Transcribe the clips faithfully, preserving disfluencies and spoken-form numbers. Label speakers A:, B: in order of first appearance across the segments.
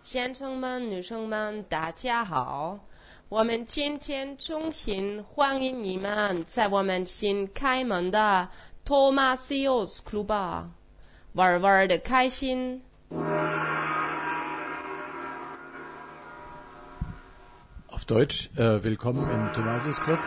A: 先生们、女生们，大家好！我们今天衷心欢迎你们在我们新开门的 Thomasius Club 玩玩的开心。
B: Auf Deutsch, äh, willkommen im Thomasius Club.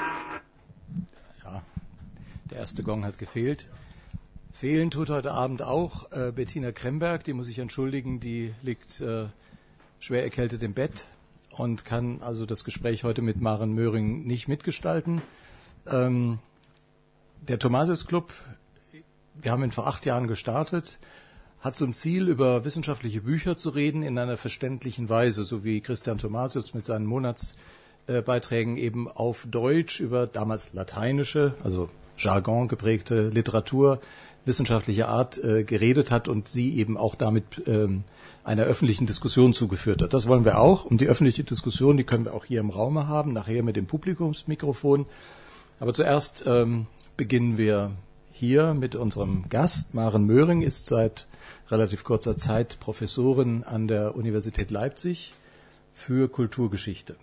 B: Ja, der erste Gong hat gefehlt. Fehlen tut heute Abend auch äh, Bettina Kremberg, die muss ich entschuldigen, die liegt äh, schwer erkältet im Bett und kann also das Gespräch heute mit Maren Möhring nicht mitgestalten. Ähm, der Thomasius Club, wir haben ihn vor acht Jahren gestartet, hat zum Ziel, über wissenschaftliche Bücher zu reden in einer verständlichen Weise, so wie Christian Thomasius mit seinen Monatsbeiträgen äh, eben auf Deutsch über damals lateinische, also Jargon geprägte Literatur wissenschaftlicher Art äh, geredet hat und sie eben auch damit ähm, einer öffentlichen Diskussion zugeführt hat. Das wollen wir auch. Und die öffentliche Diskussion, die können wir auch hier im Raume haben, nachher mit dem Publikumsmikrofon. Aber zuerst ähm, beginnen wir hier mit unserem Gast. Maren Möhring ist seit relativ kurzer Zeit Professorin an der Universität Leipzig für Kulturgeschichte.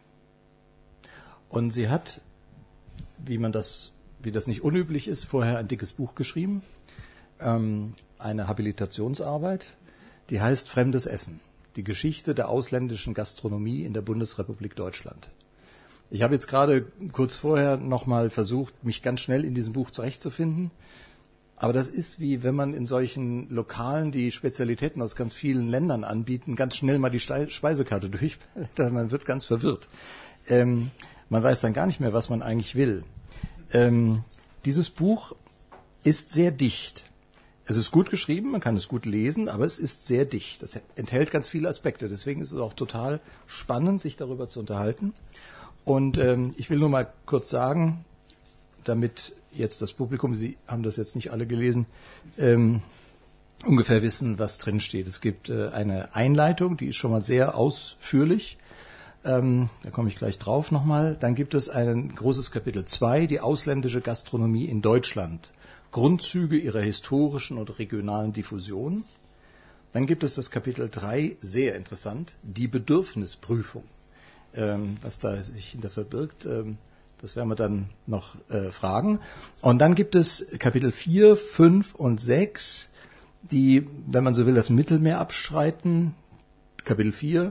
B: Und sie hat, wie man das, wie das nicht unüblich ist, vorher ein dickes Buch geschrieben, ähm, eine Habilitationsarbeit, die heißt Fremdes Essen, die Geschichte der ausländischen Gastronomie in der Bundesrepublik Deutschland. Ich habe jetzt gerade kurz vorher nochmal versucht, mich ganz schnell in diesem Buch zurechtzufinden. Aber das ist wie, wenn man in solchen Lokalen, die Spezialitäten aus ganz vielen Ländern anbieten, ganz schnell mal die Speisekarte durchblättert. Man wird ganz verwirrt. Ähm, man weiß dann gar nicht mehr, was man eigentlich will. Ähm, dieses Buch ist sehr dicht. Es ist gut geschrieben, man kann es gut lesen, aber es ist sehr dicht. Es enthält ganz viele Aspekte. Deswegen ist es auch total spannend, sich darüber zu unterhalten. Und ähm, ich will nur mal kurz sagen, damit jetzt das Publikum, Sie haben das jetzt nicht alle gelesen, ähm, ungefähr wissen, was drin steht. Es gibt äh, eine Einleitung, die ist schon mal sehr ausführlich. Ähm, da komme ich gleich drauf nochmal. Dann gibt es ein großes Kapitel zwei, die ausländische Gastronomie in Deutschland. Grundzüge ihrer historischen und regionalen Diffusion. Dann gibt es das Kapitel drei, sehr interessant, die Bedürfnisprüfung. Ähm, was da sich hinter verbirgt, ähm, das werden wir dann noch äh, fragen. Und dann gibt es Kapitel vier, fünf und sechs, die, wenn man so will, das Mittelmeer abstreiten. Kapitel vier,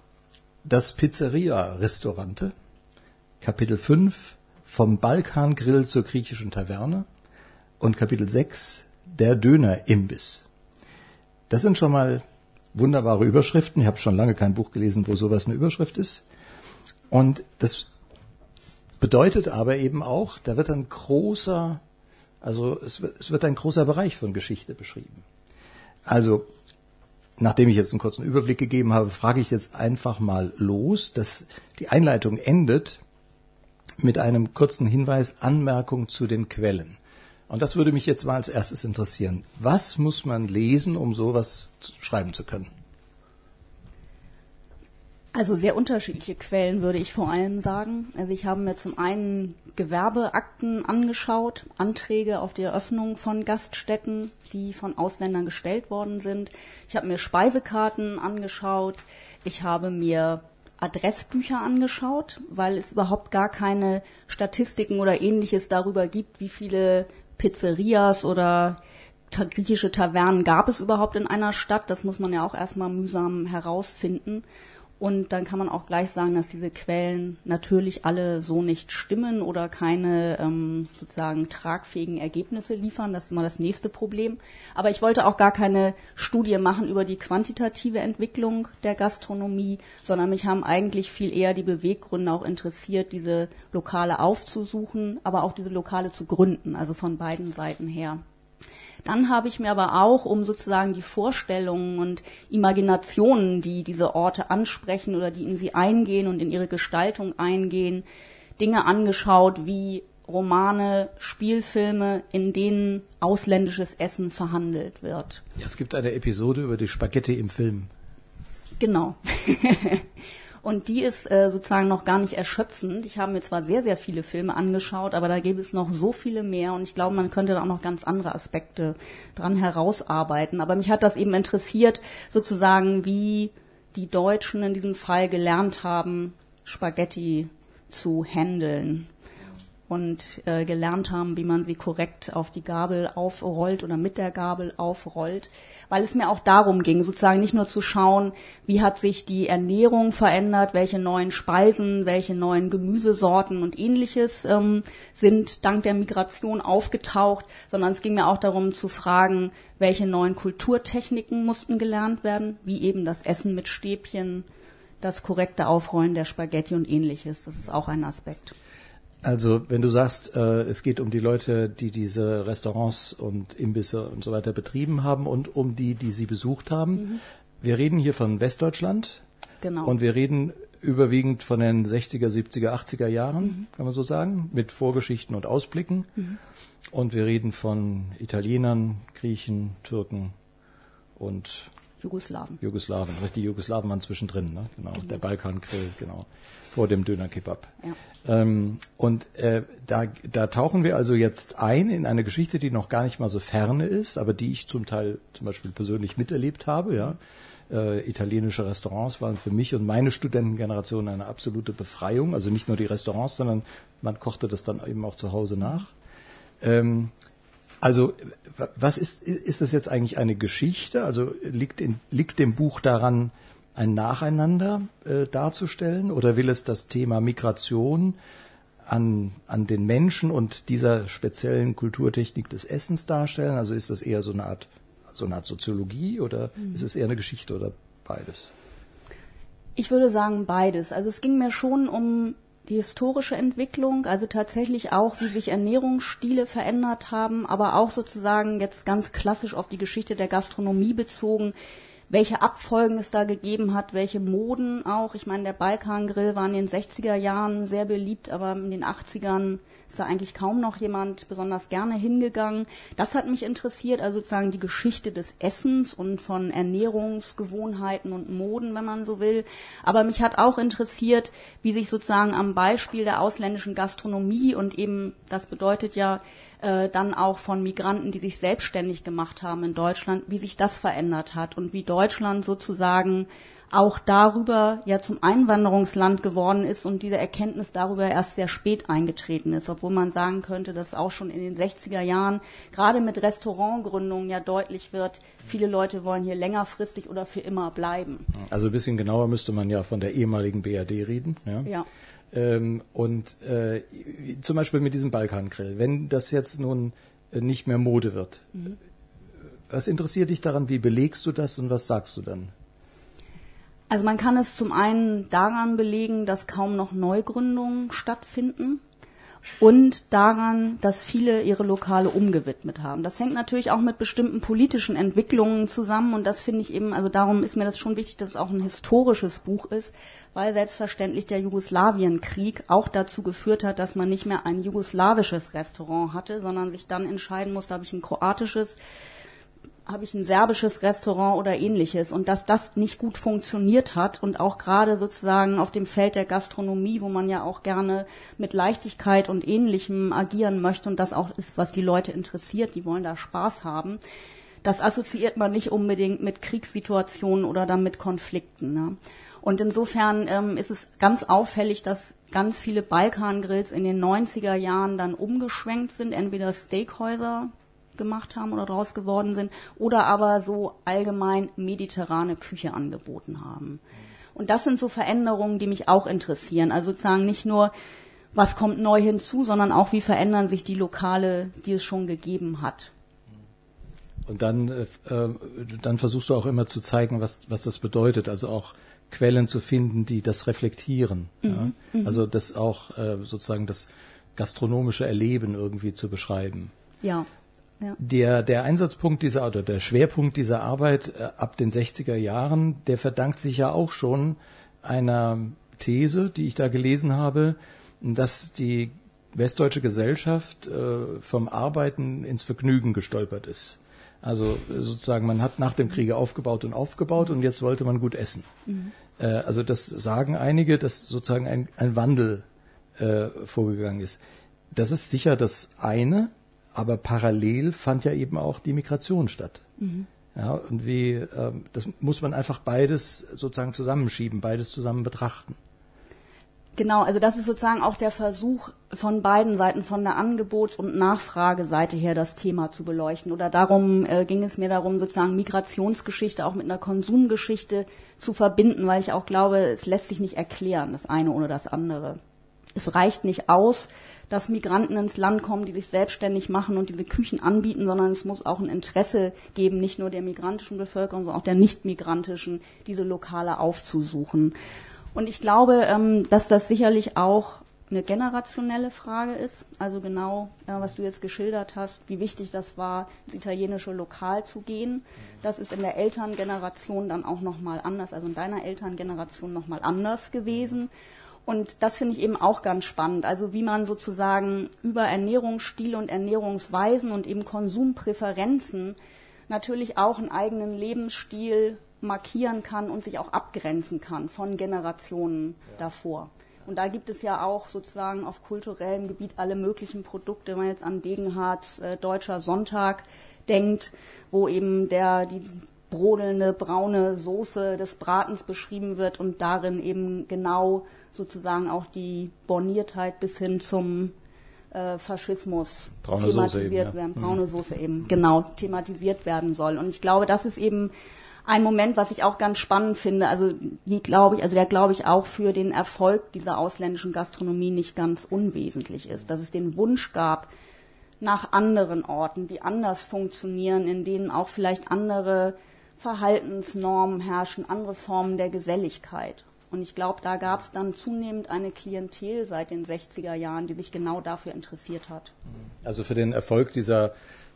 B: das Pizzeria-Restaurante. Kapitel fünf, vom Balkangrill zur griechischen Taverne. Und Kapitel sechs, der Dönerimbiss. Das sind schon mal wunderbare Überschriften. Ich habe schon lange kein Buch gelesen, wo sowas eine Überschrift ist. Und das bedeutet aber eben auch, da wird ein großer, also es wird, es wird ein großer Bereich von Geschichte beschrieben. Also, nachdem ich jetzt einen kurzen Überblick gegeben habe, frage ich jetzt einfach mal los, dass die Einleitung endet mit einem kurzen Hinweis, Anmerkung zu den Quellen. Und das würde mich jetzt mal als erstes interessieren. Was muss man lesen, um sowas schreiben zu können?
C: Also sehr unterschiedliche Quellen, würde ich vor allem sagen. Also ich habe mir zum einen Gewerbeakten angeschaut, Anträge auf die Eröffnung von Gaststätten, die von Ausländern gestellt worden sind. Ich habe mir Speisekarten angeschaut. Ich habe mir Adressbücher angeschaut, weil es überhaupt gar keine Statistiken oder Ähnliches darüber gibt, wie viele Pizzerias oder ta- griechische Tavernen gab es überhaupt in einer Stadt. Das muss man ja auch erstmal mühsam herausfinden. Und dann kann man auch gleich sagen, dass diese Quellen natürlich alle so nicht stimmen oder keine ähm, sozusagen tragfähigen Ergebnisse liefern. Das ist immer das nächste Problem. Aber ich wollte auch gar keine Studie machen über die quantitative Entwicklung der Gastronomie, sondern mich haben eigentlich viel eher die Beweggründe auch interessiert, diese Lokale aufzusuchen, aber auch diese Lokale zu gründen, also von beiden Seiten her. Dann habe ich mir aber auch, um sozusagen die Vorstellungen und Imaginationen, die diese Orte ansprechen oder die in sie eingehen und in ihre Gestaltung eingehen, Dinge angeschaut wie Romane, Spielfilme, in denen ausländisches Essen verhandelt wird.
B: Ja, es gibt eine Episode über die Spaghetti im Film.
C: Genau. Und die ist äh, sozusagen noch gar nicht erschöpfend. Ich habe mir zwar sehr, sehr viele Filme angeschaut, aber da gäbe es noch so viele mehr und ich glaube, man könnte da auch noch ganz andere Aspekte dran herausarbeiten. Aber mich hat das eben interessiert, sozusagen, wie die Deutschen in diesem Fall gelernt haben, Spaghetti zu handeln und äh, gelernt haben, wie man sie korrekt auf die Gabel aufrollt oder mit der Gabel aufrollt, weil es mir auch darum ging, sozusagen nicht nur zu schauen, wie hat sich die Ernährung verändert, welche neuen Speisen, welche neuen Gemüsesorten und Ähnliches ähm, sind dank der Migration aufgetaucht, sondern es ging mir auch darum zu fragen, welche neuen Kulturtechniken mussten gelernt werden, wie eben das Essen mit Stäbchen, das korrekte Aufrollen der Spaghetti und Ähnliches. Das ist auch ein Aspekt.
B: Also wenn du sagst, äh, es geht um die Leute, die diese Restaurants und Imbisse und so weiter betrieben haben und um die, die sie besucht haben. Mhm. Wir reden hier von Westdeutschland.
C: Genau.
B: Und wir reden überwiegend von den sechziger, siebziger, achtziger Jahren, mhm. kann man so sagen, mit Vorgeschichten und Ausblicken. Mhm. Und wir reden von Italienern, Griechen, Türken und
C: Jugoslawen.
B: Jugoslawen, richtig, Jugoslawen waren zwischendrin, ne? Genau, mhm. Der Balkangrill, genau, vor dem Dönerkebab. Ja. Ähm, und äh, da, da tauchen wir also jetzt ein in eine Geschichte, die noch gar nicht mal so ferne ist, aber die ich zum Teil zum Beispiel persönlich miterlebt habe. Ja, äh, italienische Restaurants waren für mich und meine Studentengeneration eine absolute Befreiung. Also nicht nur die Restaurants, sondern man kochte das dann eben auch zu Hause nach. Ähm, Also, was ist, ist das jetzt eigentlich eine Geschichte? Also liegt, in, liegt dem Buch daran, ein Nacheinander äh, darzustellen? Oder will es das Thema Migration an, an den Menschen und dieser speziellen Kulturtechnik des Essens darstellen? Also ist das eher so eine Art, so eine Art Soziologie oder mhm. ist es eher eine Geschichte oder beides?
C: Ich würde sagen beides. Also es ging mir schon um die historische Entwicklung, also tatsächlich auch, wie sich Ernährungsstile verändert haben, aber auch sozusagen jetzt ganz klassisch auf die Geschichte der Gastronomie bezogen, welche Abfolgen es da gegeben hat, welche Moden auch. Ich meine, der Balkangrill war in den sechziger Jahren sehr beliebt, aber in den achtzigern ist da eigentlich kaum noch jemand besonders gerne hingegangen. Das hat mich interessiert, also sozusagen die Geschichte des Essens und von Ernährungsgewohnheiten und Moden, wenn man so will. Aber mich hat auch interessiert, wie sich sozusagen am Beispiel der ausländischen Gastronomie und eben, das bedeutet ja äh, dann auch von Migranten, die sich selbstständig gemacht haben in Deutschland, wie sich das verändert hat und wie Deutschland sozusagen auch darüber ja zum Einwanderungsland geworden ist und diese Erkenntnis darüber erst sehr spät eingetreten ist, obwohl man sagen könnte, dass auch schon in den sechziger Jahren gerade mit Restaurantgründungen ja deutlich wird, viele Leute wollen hier längerfristig oder für immer bleiben.
B: Also ein bisschen genauer müsste man ja von der ehemaligen B R D reden. Ja.
C: Ja.
B: Ähm, und äh, zum Beispiel mit diesem Balkangrill, wenn das jetzt nun äh, nicht mehr Mode wird, mhm. was interessiert dich daran, wie belegst du das und was sagst du dann?
C: Also man kann es zum einen daran belegen, dass kaum noch Neugründungen stattfinden und daran, dass viele ihre Lokale umgewidmet haben. Das hängt natürlich auch mit bestimmten politischen Entwicklungen zusammen und das finde ich eben, also darum ist mir das schon wichtig, dass es auch ein historisches Buch ist, weil selbstverständlich der Jugoslawienkrieg auch dazu geführt hat, dass man nicht mehr ein jugoslawisches Restaurant hatte, sondern sich dann entscheiden musste, habe ich ein kroatisches, habe ich ein serbisches Restaurant oder ähnliches und dass das nicht gut funktioniert hat und auch gerade sozusagen auf dem Feld der Gastronomie, wo man ja auch gerne mit Leichtigkeit und Ähnlichem agieren möchte und das auch ist, was die Leute interessiert, die wollen da Spaß haben, das assoziiert man nicht unbedingt mit Kriegssituationen oder dann mit Konflikten. Ne? Und insofern ähm, ist es ganz auffällig, dass ganz viele Balkangrills in den neunziger Jahren dann umgeschwenkt sind, entweder Steakhäuser gemacht haben oder draus geworden sind oder aber so allgemein mediterrane Küche angeboten haben. Und das sind so Veränderungen, die mich auch interessieren. Also sozusagen nicht nur, was kommt neu hinzu, sondern auch, wie verändern sich die Lokale, die es schon gegeben hat.
B: Und dann, äh, dann versuchst du auch immer zu zeigen, was, was das bedeutet, also auch Quellen zu finden, die das reflektieren. Mhm. Ja? Also das auch äh, sozusagen das gastronomische Erleben irgendwie zu beschreiben.
C: Ja. Ja.
B: Der, der Einsatzpunkt dieser, oder der Schwerpunkt dieser Arbeit äh, ab den sechziger Jahren, der verdankt sich ja auch schon einer These, die ich da gelesen habe, dass die westdeutsche Gesellschaft äh, vom Arbeiten ins Vergnügen gestolpert ist. Also sozusagen, man hat nach dem Kriege aufgebaut und aufgebaut und jetzt wollte man gut essen. Mhm. Äh, also das sagen einige, dass sozusagen ein, ein Wandel äh, vorgegangen ist. Das ist sicher das eine. Aber parallel fand ja eben auch die Migration statt. Mhm. Ja, und wie, ähm, das muss man einfach beides sozusagen zusammenschieben, beides zusammen betrachten.
C: Genau, also das ist sozusagen auch der Versuch von beiden Seiten, von der Angebots- und Nachfrageseite her, das Thema zu beleuchten. Oder darum äh, ging es mir darum, sozusagen Migrationsgeschichte auch mit einer Konsumgeschichte zu verbinden, weil ich auch glaube, es lässt sich nicht erklären, das eine oder das andere. Es reicht nicht aus, dass Migranten ins Land kommen, die sich selbstständig machen und diese Küchen anbieten, sondern es muss auch ein Interesse geben, nicht nur der migrantischen Bevölkerung, sondern auch der nicht-migrantischen, diese Lokale aufzusuchen. Und ich glaube, dass das sicherlich auch eine generationelle Frage ist. Also genau, was du jetzt geschildert hast, wie wichtig das war, ins italienische Lokal zu gehen. Das ist in der Elterngeneration dann auch nochmal anders, also in deiner Elterngeneration nochmal anders gewesen. Und das finde ich eben auch ganz spannend. Also wie man sozusagen über Ernährungsstile und Ernährungsweisen und eben Konsumpräferenzen natürlich auch einen eigenen Lebensstil markieren kann und sich auch abgrenzen kann von Generationen ja. davor. Und da gibt es ja auch sozusagen auf kulturellem Gebiet alle möglichen Produkte, wenn man jetzt an Degenhardts äh, Deutscher Sonntag denkt, wo eben der die brodelnde braune Soße des Bratens beschrieben wird und darin eben genau sozusagen auch die Borniertheit bis hin zum äh, Faschismus
B: braune
C: thematisiert
B: Soße eben, ja.
C: werden, braune mhm. Soße eben, genau, thematisiert werden soll. Und ich glaube, das ist eben ein Moment, was ich auch ganz spannend finde, also die glaube ich, also der glaube ich auch für den Erfolg dieser ausländischen Gastronomie nicht ganz unwesentlich ist, dass es den Wunsch gab nach anderen Orten, die anders funktionieren, in denen auch vielleicht andere Verhaltensnormen herrschen, andere Formen der Geselligkeit. Und ich glaube, da gab es dann zunehmend eine Klientel seit den sechziger Jahren, die sich genau dafür interessiert hat.
B: Also für den Erfolg dieser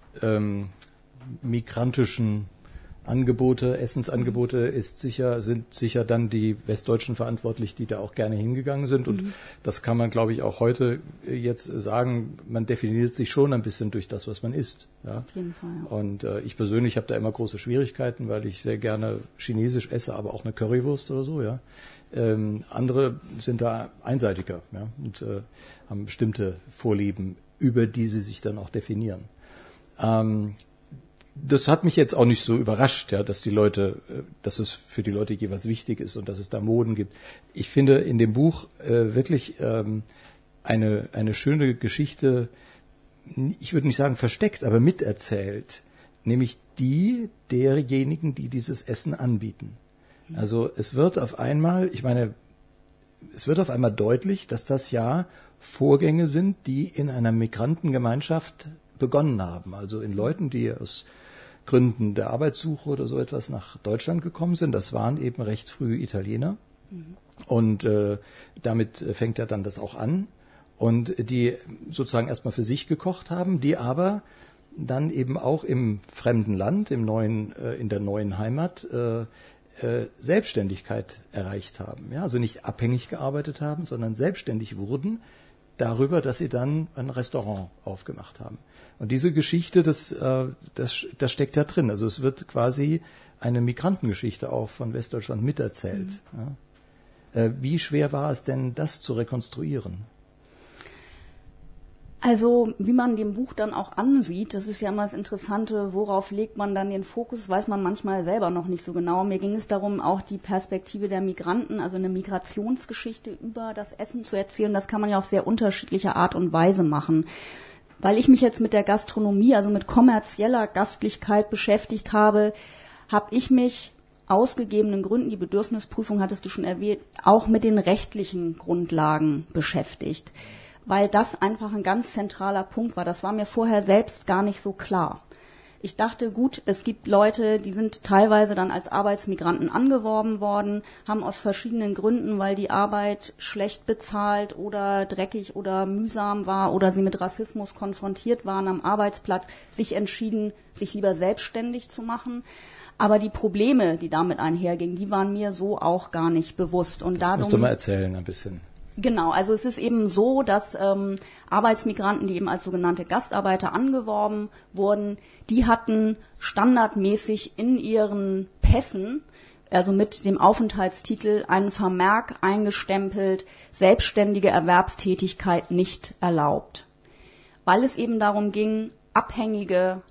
B: ähm, migrantischen Angebote, Essensangebote ist sicher, sind sicher dann die Westdeutschen verantwortlich, die da auch gerne hingegangen sind. Und mhm. das kann man, glaube ich, auch heute jetzt sagen, man definiert sich schon ein bisschen durch das, was man isst. Ja?
C: Auf jeden Fall, ja.
B: Und äh, ich persönlich habe da immer große Schwierigkeiten, weil ich sehr gerne Chinesisch esse, aber auch eine Currywurst oder so, ja. Ähm, andere sind da einseitiger, ja, und äh, haben bestimmte Vorlieben, über die sie sich dann auch definieren. Ähm, Das hat mich jetzt auch nicht so überrascht, ja, dass die Leute, dass es für die Leute jeweils wichtig ist und dass es da Moden gibt. Ich finde in dem Buch äh, wirklich ähm, eine eine schöne Geschichte, ich würde nicht sagen versteckt, aber miterzählt, nämlich die derjenigen, die dieses Essen anbieten. Also es wird auf einmal, ich meine, es wird auf einmal deutlich, dass das ja Vorgänge sind, die in einer Migrantengemeinschaft begonnen haben. Also in Leuten, die aus Gründen der Arbeitssuche oder so etwas nach Deutschland gekommen sind. Das waren eben recht früh Italiener. Mhm. Und äh, damit fängt ja dann das auch an. Und die sozusagen erstmal für sich gekocht haben, die aber dann eben auch im fremden Land, im neuen, äh, in der neuen Heimat äh, äh, Selbstständigkeit erreicht haben. Ja, also nicht abhängig gearbeitet haben, sondern selbstständig wurden darüber, dass sie dann ein Restaurant aufgemacht haben. Und diese Geschichte, das, äh, das, das steckt ja drin. Also es wird quasi eine Migrantengeschichte auch von Westdeutschland miterzählt. Mhm. Ja. Äh, wie schwer war es denn, das zu rekonstruieren?
C: Also wie man dem Buch dann auch ansieht, das ist ja immer das Interessante, worauf legt man dann den Fokus, weiß man manchmal selber noch nicht so genau. Mir ging es darum, auch die Perspektive der Migranten, also eine Migrationsgeschichte über das Essen zu erzählen. Das kann man ja auf sehr unterschiedliche Art und Weise machen. Weil ich mich jetzt mit der Gastronomie, also mit kommerzieller Gastlichkeit beschäftigt habe, habe ich mich aus gegebenen Gründen, die Bedürfnisprüfung hattest du schon erwähnt, auch mit den rechtlichen Grundlagen beschäftigt. Weil das einfach ein ganz zentraler Punkt war. Das war mir vorher selbst gar nicht so klar. Ich dachte, gut, es gibt Leute, die sind teilweise dann als Arbeitsmigranten angeworben worden, haben aus verschiedenen Gründen, weil die Arbeit schlecht bezahlt oder dreckig oder mühsam war oder sie mit Rassismus konfrontiert waren am Arbeitsplatz, sich entschieden, sich lieber selbstständig zu machen. Aber die Probleme, die damit einhergingen, die waren mir so auch gar nicht bewusst. Und
B: das musst du mal erzählen ein bisschen.
C: Genau, also es ist eben so, dass ähm, Arbeitsmigranten, die eben als sogenannte Gastarbeiter angeworben wurden, die hatten standardmäßig in ihren Pässen, also mit dem Aufenthaltstitel, einen Vermerk eingestempelt, selbstständige Erwerbstätigkeit nicht erlaubt. Weil es eben darum ging, Abhängige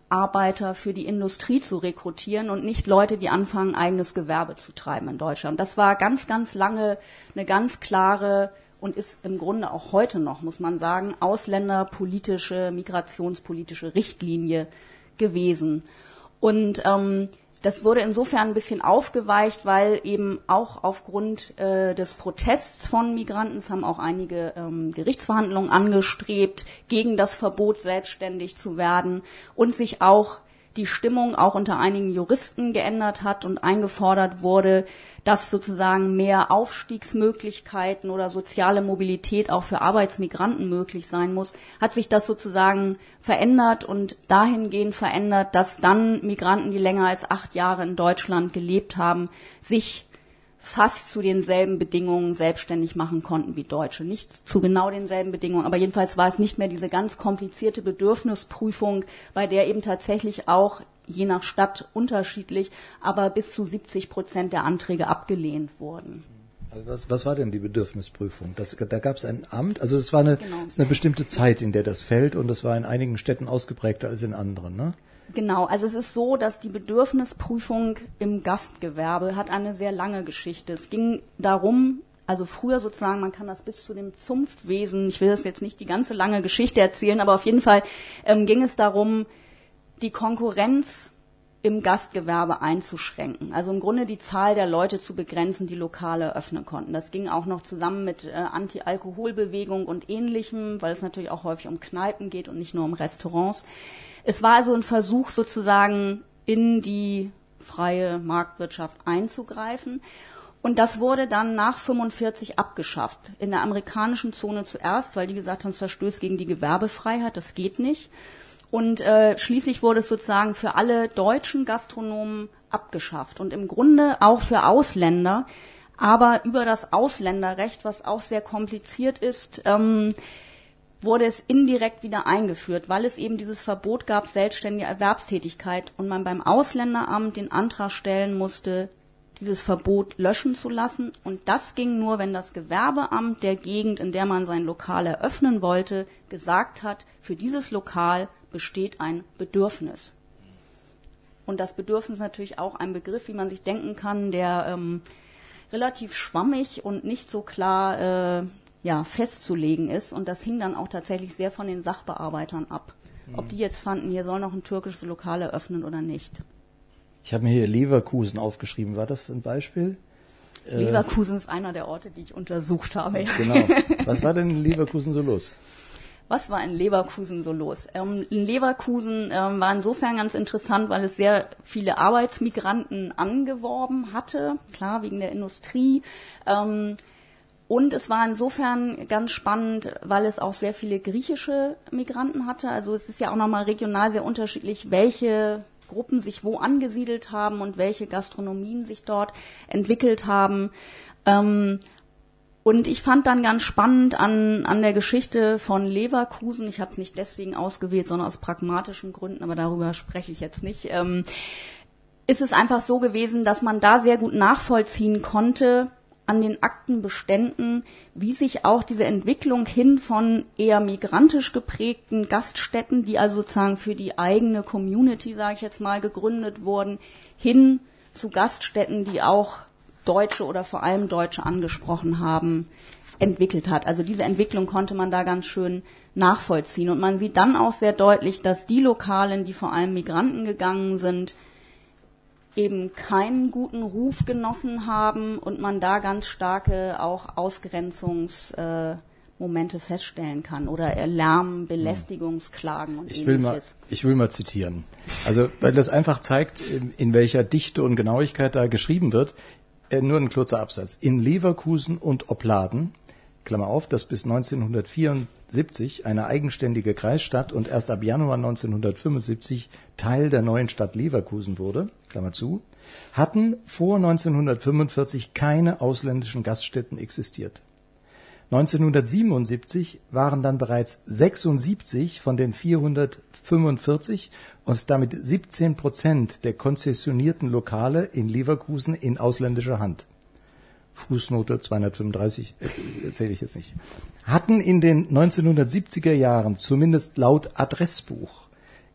C: Arbeiter für die Industrie zu rekrutieren und nicht Leute, die anfangen, eigenes Gewerbe zu treiben in Deutschland. Das war ganz, ganz lange eine ganz klare und ist im Grunde auch heute noch, muss man sagen, ausländerpolitische, migrationspolitische Richtlinie gewesen. Und ähm, das wurde insofern ein bisschen aufgeweicht, weil eben auch aufgrund äh, des Protests von Migranten, es haben auch einige ähm, Gerichtsverhandlungen angestrebt, gegen das Verbot selbstständig zu werden und sich auch die Stimmung auch unter einigen Juristen geändert hat und eingefordert wurde, dass sozusagen mehr Aufstiegsmöglichkeiten oder soziale Mobilität auch für Arbeitsmigranten möglich sein muss, hat sich das sozusagen verändert und dahingehend verändert, dass dann Migranten, die länger als acht Jahre in Deutschland gelebt haben, sich fast zu denselben Bedingungen selbstständig machen konnten wie Deutsche. Nicht zu genau denselben Bedingungen, aber jedenfalls war es nicht mehr diese ganz komplizierte Bedürfnisprüfung, bei der eben tatsächlich auch, je nach Stadt unterschiedlich, aber bis zu siebzig Prozent der Anträge abgelehnt wurden.
B: Also was, was war denn die Bedürfnisprüfung? Das, da gab es ein Amt, also es war eine, genau. Es ist eine bestimmte Zeit, in der das fällt und das war in einigen Städten ausgeprägter als in anderen, ne?
C: Genau, also es ist so, dass die Bedürfnisprüfung im Gastgewerbe hat eine sehr lange Geschichte. Es ging darum, also früher sozusagen, man kann das bis zu dem Zunftwesen, ich will das jetzt nicht die ganze lange Geschichte erzählen, aber auf jeden Fall ähm, ging es darum, die Konkurrenz im Gastgewerbe einzuschränken. Also im Grunde die Zahl der Leute zu begrenzen, die Lokale öffnen konnten. Das ging auch noch zusammen mit äh, Anti-Alkohol-Bewegung und Ähnlichem, weil es natürlich auch häufig um Kneipen geht und nicht nur um Restaurants. Es war also ein Versuch, sozusagen in die freie Marktwirtschaft einzugreifen. Und das wurde dann nach fünfundvierzig abgeschafft. In der amerikanischen Zone zuerst, weil die gesagt haben, es verstößt gegen die Gewerbefreiheit, das geht nicht. Und äh, schließlich wurde es sozusagen für alle deutschen Gastronomen abgeschafft. Und im Grunde auch für Ausländer, aber über das Ausländerrecht, was auch sehr kompliziert ist, ähm, wurde es indirekt wieder eingeführt, weil es eben dieses Verbot gab, selbstständige Erwerbstätigkeit und man beim Ausländeramt den Antrag stellen musste, dieses Verbot löschen zu lassen. Und das ging nur, wenn das Gewerbeamt der Gegend, in der man sein Lokal eröffnen wollte, gesagt hat, für dieses Lokal besteht ein Bedürfnis. Und das Bedürfnis ist natürlich auch ein Begriff, wie man sich denken kann, der ähm, relativ schwammig und nicht so klar äh, ja, festzulegen ist. Und das hing dann auch tatsächlich sehr von den Sachbearbeitern ab. Mhm. Ob die jetzt fanden, hier soll noch ein türkisches Lokal eröffnen oder nicht.
B: Ich habe mir hier Leverkusen aufgeschrieben. War das ein Beispiel?
C: Leverkusen äh, ist einer der Orte, die ich untersucht habe. Ja.
B: Genau. Was war denn in Leverkusen so los?
C: Was war in Leverkusen so los? Ähm, in Leverkusen ähm, war insofern ganz interessant, weil es sehr viele Arbeitsmigranten angeworben hatte. Klar, wegen der Industrie. Ähm, Und es war insofern ganz spannend, weil es auch sehr viele griechische Migranten hatte. Also es ist ja auch nochmal regional sehr unterschiedlich, welche Gruppen sich wo angesiedelt haben und welche Gastronomien sich dort entwickelt haben. Und ich fand dann ganz spannend an, an der Geschichte von Leverkusen, ich habe es nicht deswegen ausgewählt, sondern aus pragmatischen Gründen, aber darüber spreche ich jetzt nicht, ist es einfach so gewesen, dass man da sehr gut nachvollziehen konnte, an den Aktenbeständen, wie sich auch diese Entwicklung hin von eher migrantisch geprägten Gaststätten, die also sozusagen für die eigene Community, sage ich jetzt mal, gegründet wurden, hin zu Gaststätten, die auch Deutsche oder vor allem Deutsche angesprochen haben, entwickelt hat. Also diese Entwicklung konnte man da ganz schön nachvollziehen. Und man sieht dann auch sehr deutlich, dass die Lokale, in die vor allem Migranten gegangen sind, eben keinen guten Ruf genossen haben und man da ganz starke auch Ausgrenzungsmomente äh, feststellen kann oder Lärm, Belästigungsklagen und
B: ich
C: ähnliches.
B: Will mal, ich will mal zitieren. Also, weil das einfach zeigt, in, in welcher Dichte und Genauigkeit da geschrieben wird. Äh, nur ein kurzer Absatz. In Leverkusen und Opladen, Klammer auf, das bis neunzehnhundertvierundsiebzig eine eigenständige Kreisstadt und erst ab Januar neunzehnhundertfünfundsiebzig Teil der neuen Stadt Leverkusen wurde, Klammer zu, hatten vor neunzehnhundertfünfundvierzig keine ausländischen Gaststätten existiert. neunzehnhundertsiebenundsiebzig waren dann bereits sechsundsiebzig von den vierhundertfünfundvierzig und damit siebzehn Prozent der konzessionierten Lokale in Leverkusen in ausländischer Hand. Fußnote zweihundertfünfunddreißig, erzähle ich jetzt nicht. Hatten in den neunzehnhundertsiebziger Jahren zumindest laut Adressbuch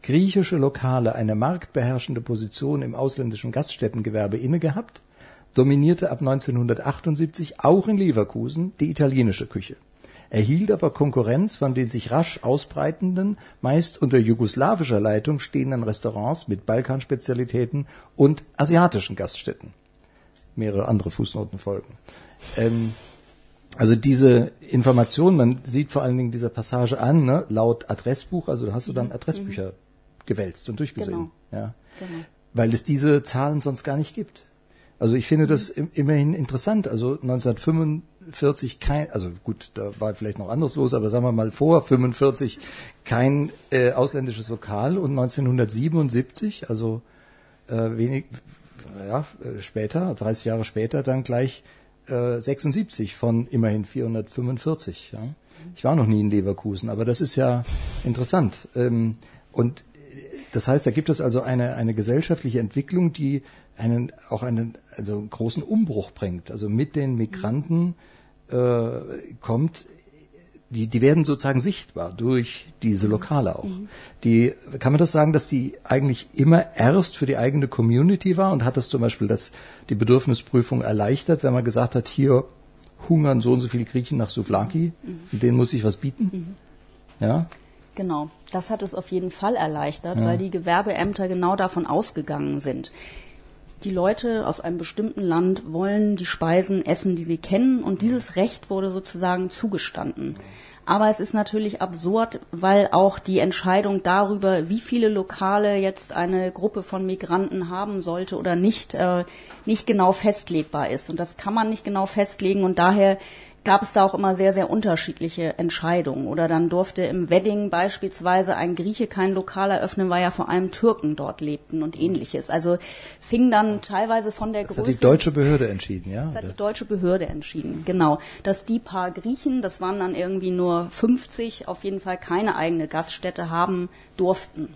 B: griechische Lokale eine marktbeherrschende Position im ausländischen Gaststättengewerbe innegehabt, dominierte ab neunzehnhundertachtundsiebzig auch in Leverkusen die italienische Küche, erhielt aber Konkurrenz von den sich rasch ausbreitenden, meist unter jugoslawischer Leitung stehenden Restaurants mit Balkanspezialitäten und asiatischen Gaststätten. Mehrere andere Fußnoten folgen. Ähm, also diese Information, man sieht vor allen Dingen dieser Passage an, ne, laut Adressbuch, also da hast du dann Adressbücher mhm. gewälzt und durchgesehen.
C: Genau.
B: Ja,
C: genau.
B: Weil es diese Zahlen sonst gar nicht gibt. Also ich finde das im, immerhin interessant. Also neunzehnhundertfünfundvierzig kein, also gut, da war vielleicht noch anderes los, aber sagen wir mal vor fünfundvierzig kein äh, ausländisches Lokal und neunzehnhundertsiebenundsiebzig, also äh, wenig, ja, später, dreißig Jahre später, dann gleich äh, sechsundsiebzig von immerhin vierhundertfünfundvierzig. Ja. Ich war noch nie in Leverkusen, aber das ist ja interessant. Ähm, und das heißt, da gibt es also eine, eine gesellschaftliche Entwicklung, die einen, auch einen also einen großen Umbruch bringt. Also mit den Migranten äh, kommt, die, die werden sozusagen sichtbar durch diese Lokale auch. Mhm. Die, kann man das sagen, dass die eigentlich immer erst für die eigene Community war und hat das zum Beispiel das, die Bedürfnisprüfung erleichtert, wenn man gesagt hat, hier hungern so und so viele Griechen nach Souvlaki, mhm. denen muss ich was bieten? Mhm. Ja?
C: Genau, das hat es auf jeden Fall erleichtert, ja. weil die Gewerbeämter genau davon ausgegangen sind. Die Leute aus einem bestimmten Land wollen die Speisen essen, die sie kennen, und dieses Recht wurde sozusagen zugestanden. Aber es ist natürlich absurd, weil auch die Entscheidung darüber, wie viele Lokale jetzt eine Gruppe von Migranten haben sollte oder nicht, äh, nicht genau festlegbar ist. Und das kann man nicht genau festlegen, und daher gab es da auch immer sehr, sehr unterschiedliche Entscheidungen. Oder dann durfte im Wedding beispielsweise ein Grieche kein Lokal eröffnen, weil ja vor allem Türken dort lebten und Ähnliches. Also es hing dann teilweise von der
B: das
C: Größe...
B: Das hat die deutsche Behörde entschieden, ja?
C: Das hat die deutsche Behörde entschieden, genau. Dass die paar Griechen, das waren dann irgendwie nur fünfzig, auf jeden Fall keine eigene Gaststätte haben durften.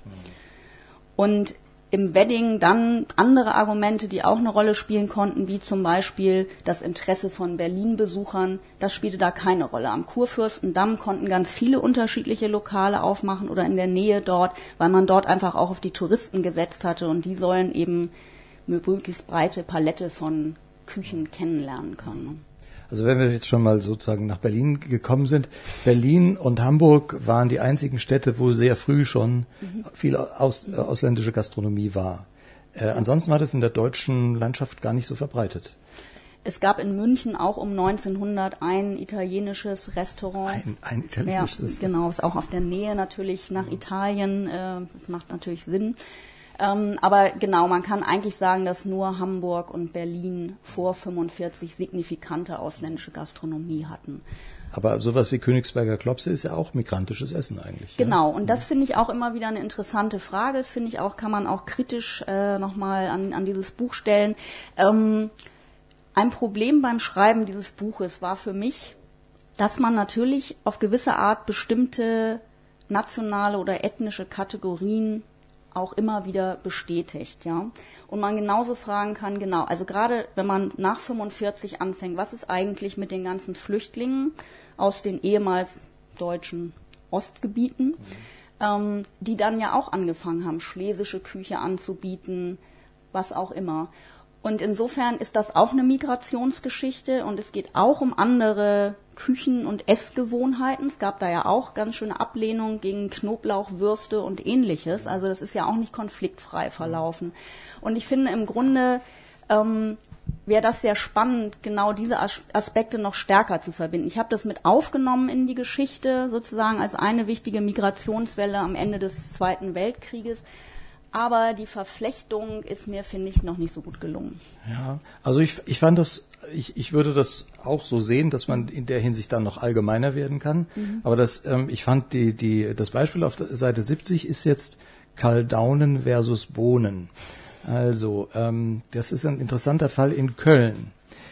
C: Und im Wedding dann andere Argumente, die auch eine Rolle spielen konnten, wie zum Beispiel das Interesse von Berlin-Besuchern, das spielte da keine Rolle. Am Kurfürstendamm konnten ganz viele unterschiedliche Lokale aufmachen oder in der Nähe dort, weil man dort einfach auch auf die Touristen gesetzt hatte, und die sollen eben möglichst breite Palette von Küchen kennenlernen können.
B: Also wenn wir jetzt schon mal sozusagen nach Berlin gekommen sind, Berlin und Hamburg waren die einzigen Städte, wo sehr früh schon mhm. viel aus, äh, ausländische Gastronomie war. Äh, ansonsten war das in der deutschen Landschaft gar nicht so verbreitet.
C: Es gab in München auch um neunzehnhundert ein italienisches Restaurant.
B: Ein, ein italienisches?
C: Ja, genau, ist auch auf der Nähe natürlich nach Italien. Äh, das macht natürlich Sinn. Ähm, aber genau, man kann eigentlich sagen, dass nur Hamburg und Berlin vor fünfundvierzig signifikante ausländische Gastronomie hatten.
B: Aber sowas wie Königsberger Klopse ist ja auch migrantisches Essen eigentlich.
C: Genau,
B: ja?
C: und das finde ich auch immer wieder eine interessante Frage. Das finde ich auch, kann man auch kritisch äh, nochmal an, an dieses Buch stellen. Ähm, ein Problem beim Schreiben dieses Buches war für mich, dass man natürlich auf gewisse Art bestimmte nationale oder ethnische Kategorien auch immer wieder bestätigt, ja. Und man genauso fragen kann, genau, also gerade wenn man nach fünfundvierzig anfängt, was ist eigentlich mit den ganzen Flüchtlingen aus den ehemals deutschen Ostgebieten, mhm. ähm, die dann ja auch angefangen haben, schlesische Küche anzubieten, was auch immer. Und insofern ist das auch eine Migrationsgeschichte, und es geht auch um andere Küchen- und Essgewohnheiten. Es gab da ja auch ganz schöne Ablehnung gegen Knoblauchwürste und Ähnliches. Also das ist ja auch nicht konfliktfrei verlaufen. Und ich finde im Grunde ähm, wäre das sehr spannend, genau diese As- Aspekte noch stärker zu verbinden. Ich habe das mit aufgenommen in die Geschichte, sozusagen als eine wichtige Migrationswelle am Ende des Zweiten Weltkrieges. Aber die Verflechtung ist mir, finde ich, noch nicht so gut gelungen.
B: Ja, also ich, ich fand das, ich, ich würde das auch so sehen, dass man in der Hinsicht dann noch allgemeiner werden kann. Mhm. Aber das, ähm, ich fand die, die, das Beispiel auf der Seite siebzig ist jetzt Kaldaunen versus Bohnen. Also, ähm, das ist ein interessanter Fall in Köln.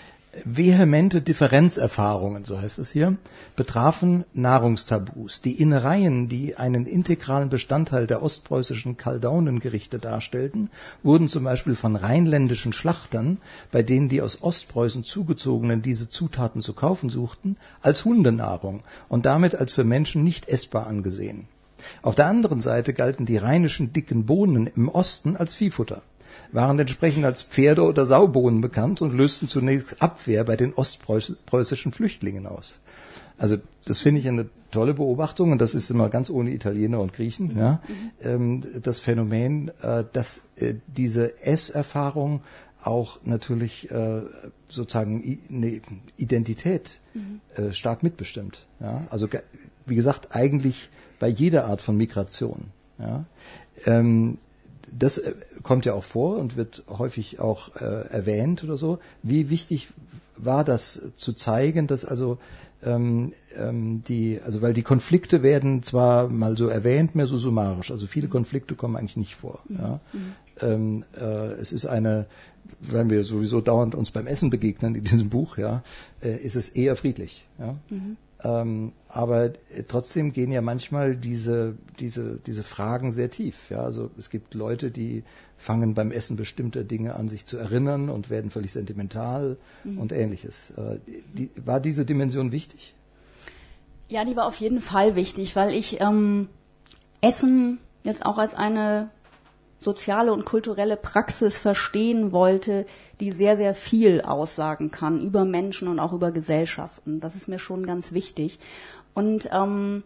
B: Vehemente Differenzerfahrungen, so heißt es hier, betrafen Nahrungstabus. Die Innereien, die einen integralen Bestandteil der ostpreußischen Kaldaunengerichte darstellten, wurden zum Beispiel von rheinländischen Schlachtern, bei denen die aus Ostpreußen zugezogenen diese Zutaten zu kaufen suchten, als Hundenahrung und damit als für Menschen nicht essbar angesehen. Auf der anderen Seite galten die rheinischen dicken Bohnen im Osten als Viehfutter, waren entsprechend als Pferde- oder Saubohnen bekannt und lösten zunächst Abwehr bei den ostpreußischen Flüchtlingen aus. Also das finde ich eine tolle Beobachtung, und das ist immer ganz ohne Italiener und Griechen, mhm. ja, ähm, das Phänomen, äh, dass äh, diese Esserfahrung auch natürlich äh, sozusagen i- eine Identität mhm. äh, stark mitbestimmt. Ja? Also wie gesagt, eigentlich bei jeder Art von Migration. Ja? Ähm, das äh, kommt ja auch vor und wird häufig auch äh, erwähnt oder so. Wie wichtig war das zu zeigen, dass also ähm, ähm, die, also weil die Konflikte werden zwar mal so erwähnt, mehr so summarisch, also viele Konflikte kommen eigentlich nicht vor. Mhm. Ja? Mhm. Ähm, äh, es ist eine, wenn wir sowieso dauernd uns beim Essen begegnen in diesem Buch, ja, äh, ist es eher friedlich. Ja? Mhm. Ähm, aber äh, trotzdem gehen ja manchmal diese, diese, diese Fragen sehr tief. Ja? Also es gibt Leute, die fangen beim Essen bestimmte Dinge an, sich zu erinnern und werden völlig sentimental mhm. und Ähnliches. Äh, die, war diese Dimension wichtig?
C: Ja, die war auf jeden Fall wichtig, weil ich ähm, Essen jetzt auch als eine soziale und kulturelle Praxis verstehen wollte, die sehr, sehr viel aussagen kann über Menschen und auch über Gesellschaften. Das ist mir schon ganz wichtig. Und ähm,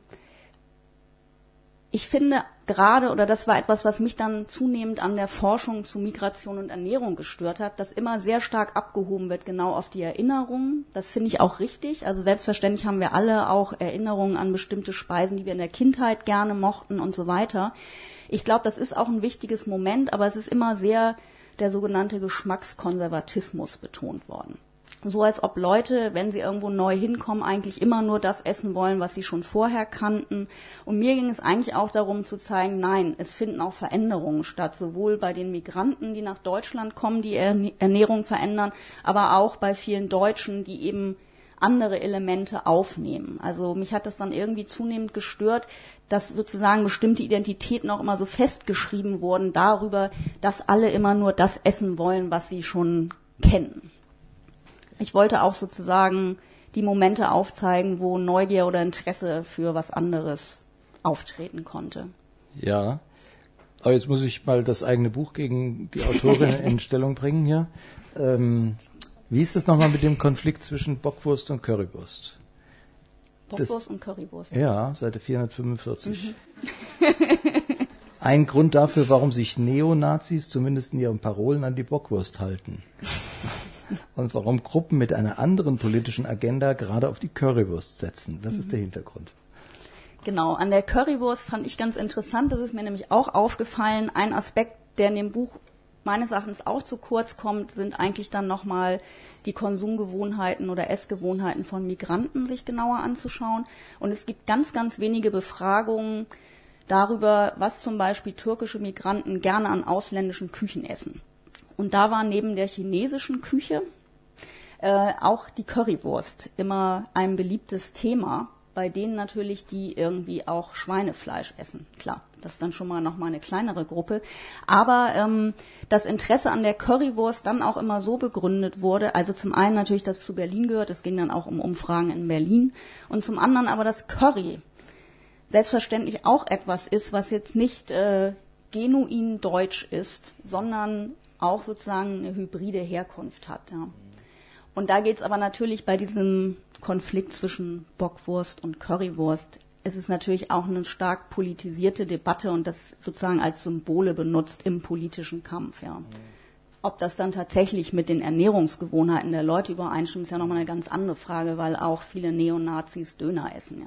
C: ich finde gerade, oder das war etwas, was mich dann zunehmend an der Forschung zu Migration und Ernährung gestört hat, dass immer sehr stark abgehoben wird genau auf die Erinnerungen. Das finde ich auch richtig. Also selbstverständlich haben wir alle auch Erinnerungen an bestimmte Speisen, die wir in der Kindheit gerne mochten und so weiter. Ich glaube, das ist auch ein wichtiges Moment, aber es ist immer sehr der sogenannte Geschmackskonservatismus betont worden. So als ob Leute, wenn sie irgendwo neu hinkommen, eigentlich immer nur das essen wollen, was sie schon vorher kannten. Und mir ging es eigentlich auch darum zu zeigen, nein, es finden auch Veränderungen statt, sowohl bei den Migranten, die nach Deutschland kommen, die Ernährung verändern, aber auch bei vielen Deutschen, die eben andere Elemente aufnehmen. Also mich hat das dann irgendwie zunehmend gestört, dass sozusagen bestimmte Identitäten auch immer so festgeschrieben wurden darüber, dass alle immer nur das essen wollen, was sie schon kennen. Ich wollte auch sozusagen die Momente aufzeigen, wo Neugier oder Interesse für was anderes auftreten konnte.
B: Ja, aber jetzt muss ich mal das eigene Buch gegen die Autorin in Stellung bringen hier. Ähm, wie ist es nochmal mit dem Konflikt zwischen Bockwurst und Currywurst?
C: Bockwurst das, und Currywurst?
B: Ja, Seite vierhundertfünfundvierzig. Mhm. Ein Grund dafür, warum sich Neonazis zumindest in ihren Parolen an die Bockwurst halten. Und warum Gruppen mit einer anderen politischen Agenda gerade auf die Currywurst setzen. Das mhm. ist der Hintergrund.
C: Genau, an der Currywurst fand ich ganz interessant, das ist mir nämlich auch aufgefallen. Ein Aspekt, der in dem Buch meines Erachtens auch zu kurz kommt, sind eigentlich dann nochmal die Konsumgewohnheiten oder Essgewohnheiten von Migranten sich genauer anzuschauen. Und es gibt ganz, ganz wenige Befragungen darüber, was zum Beispiel türkische Migranten gerne an ausländischen Küchen essen. Und da war neben der chinesischen Küche äh, auch die Currywurst immer ein beliebtes Thema, bei denen natürlich die irgendwie auch Schweinefleisch essen. Klar, das ist dann schon mal nochmal eine kleinere Gruppe. Aber ähm, das Interesse an der Currywurst dann auch immer so begründet wurde, also zum einen natürlich, dass es zu Berlin gehört, es ging dann auch um Umfragen in Berlin, und zum anderen aber, dass Curry selbstverständlich auch etwas ist, was jetzt nicht äh, genuin deutsch ist, sondern auch sozusagen eine hybride Herkunft hat. Ja. Und da geht es aber natürlich bei diesem Konflikt zwischen Bockwurst und Currywurst, es ist natürlich auch eine stark politisierte Debatte und das sozusagen als Symbole benutzt im politischen Kampf. Ja. Ob das dann tatsächlich mit den Ernährungsgewohnheiten der Leute übereinstimmt, ist ja nochmal eine ganz andere Frage, weil auch viele Neonazis Döner essen.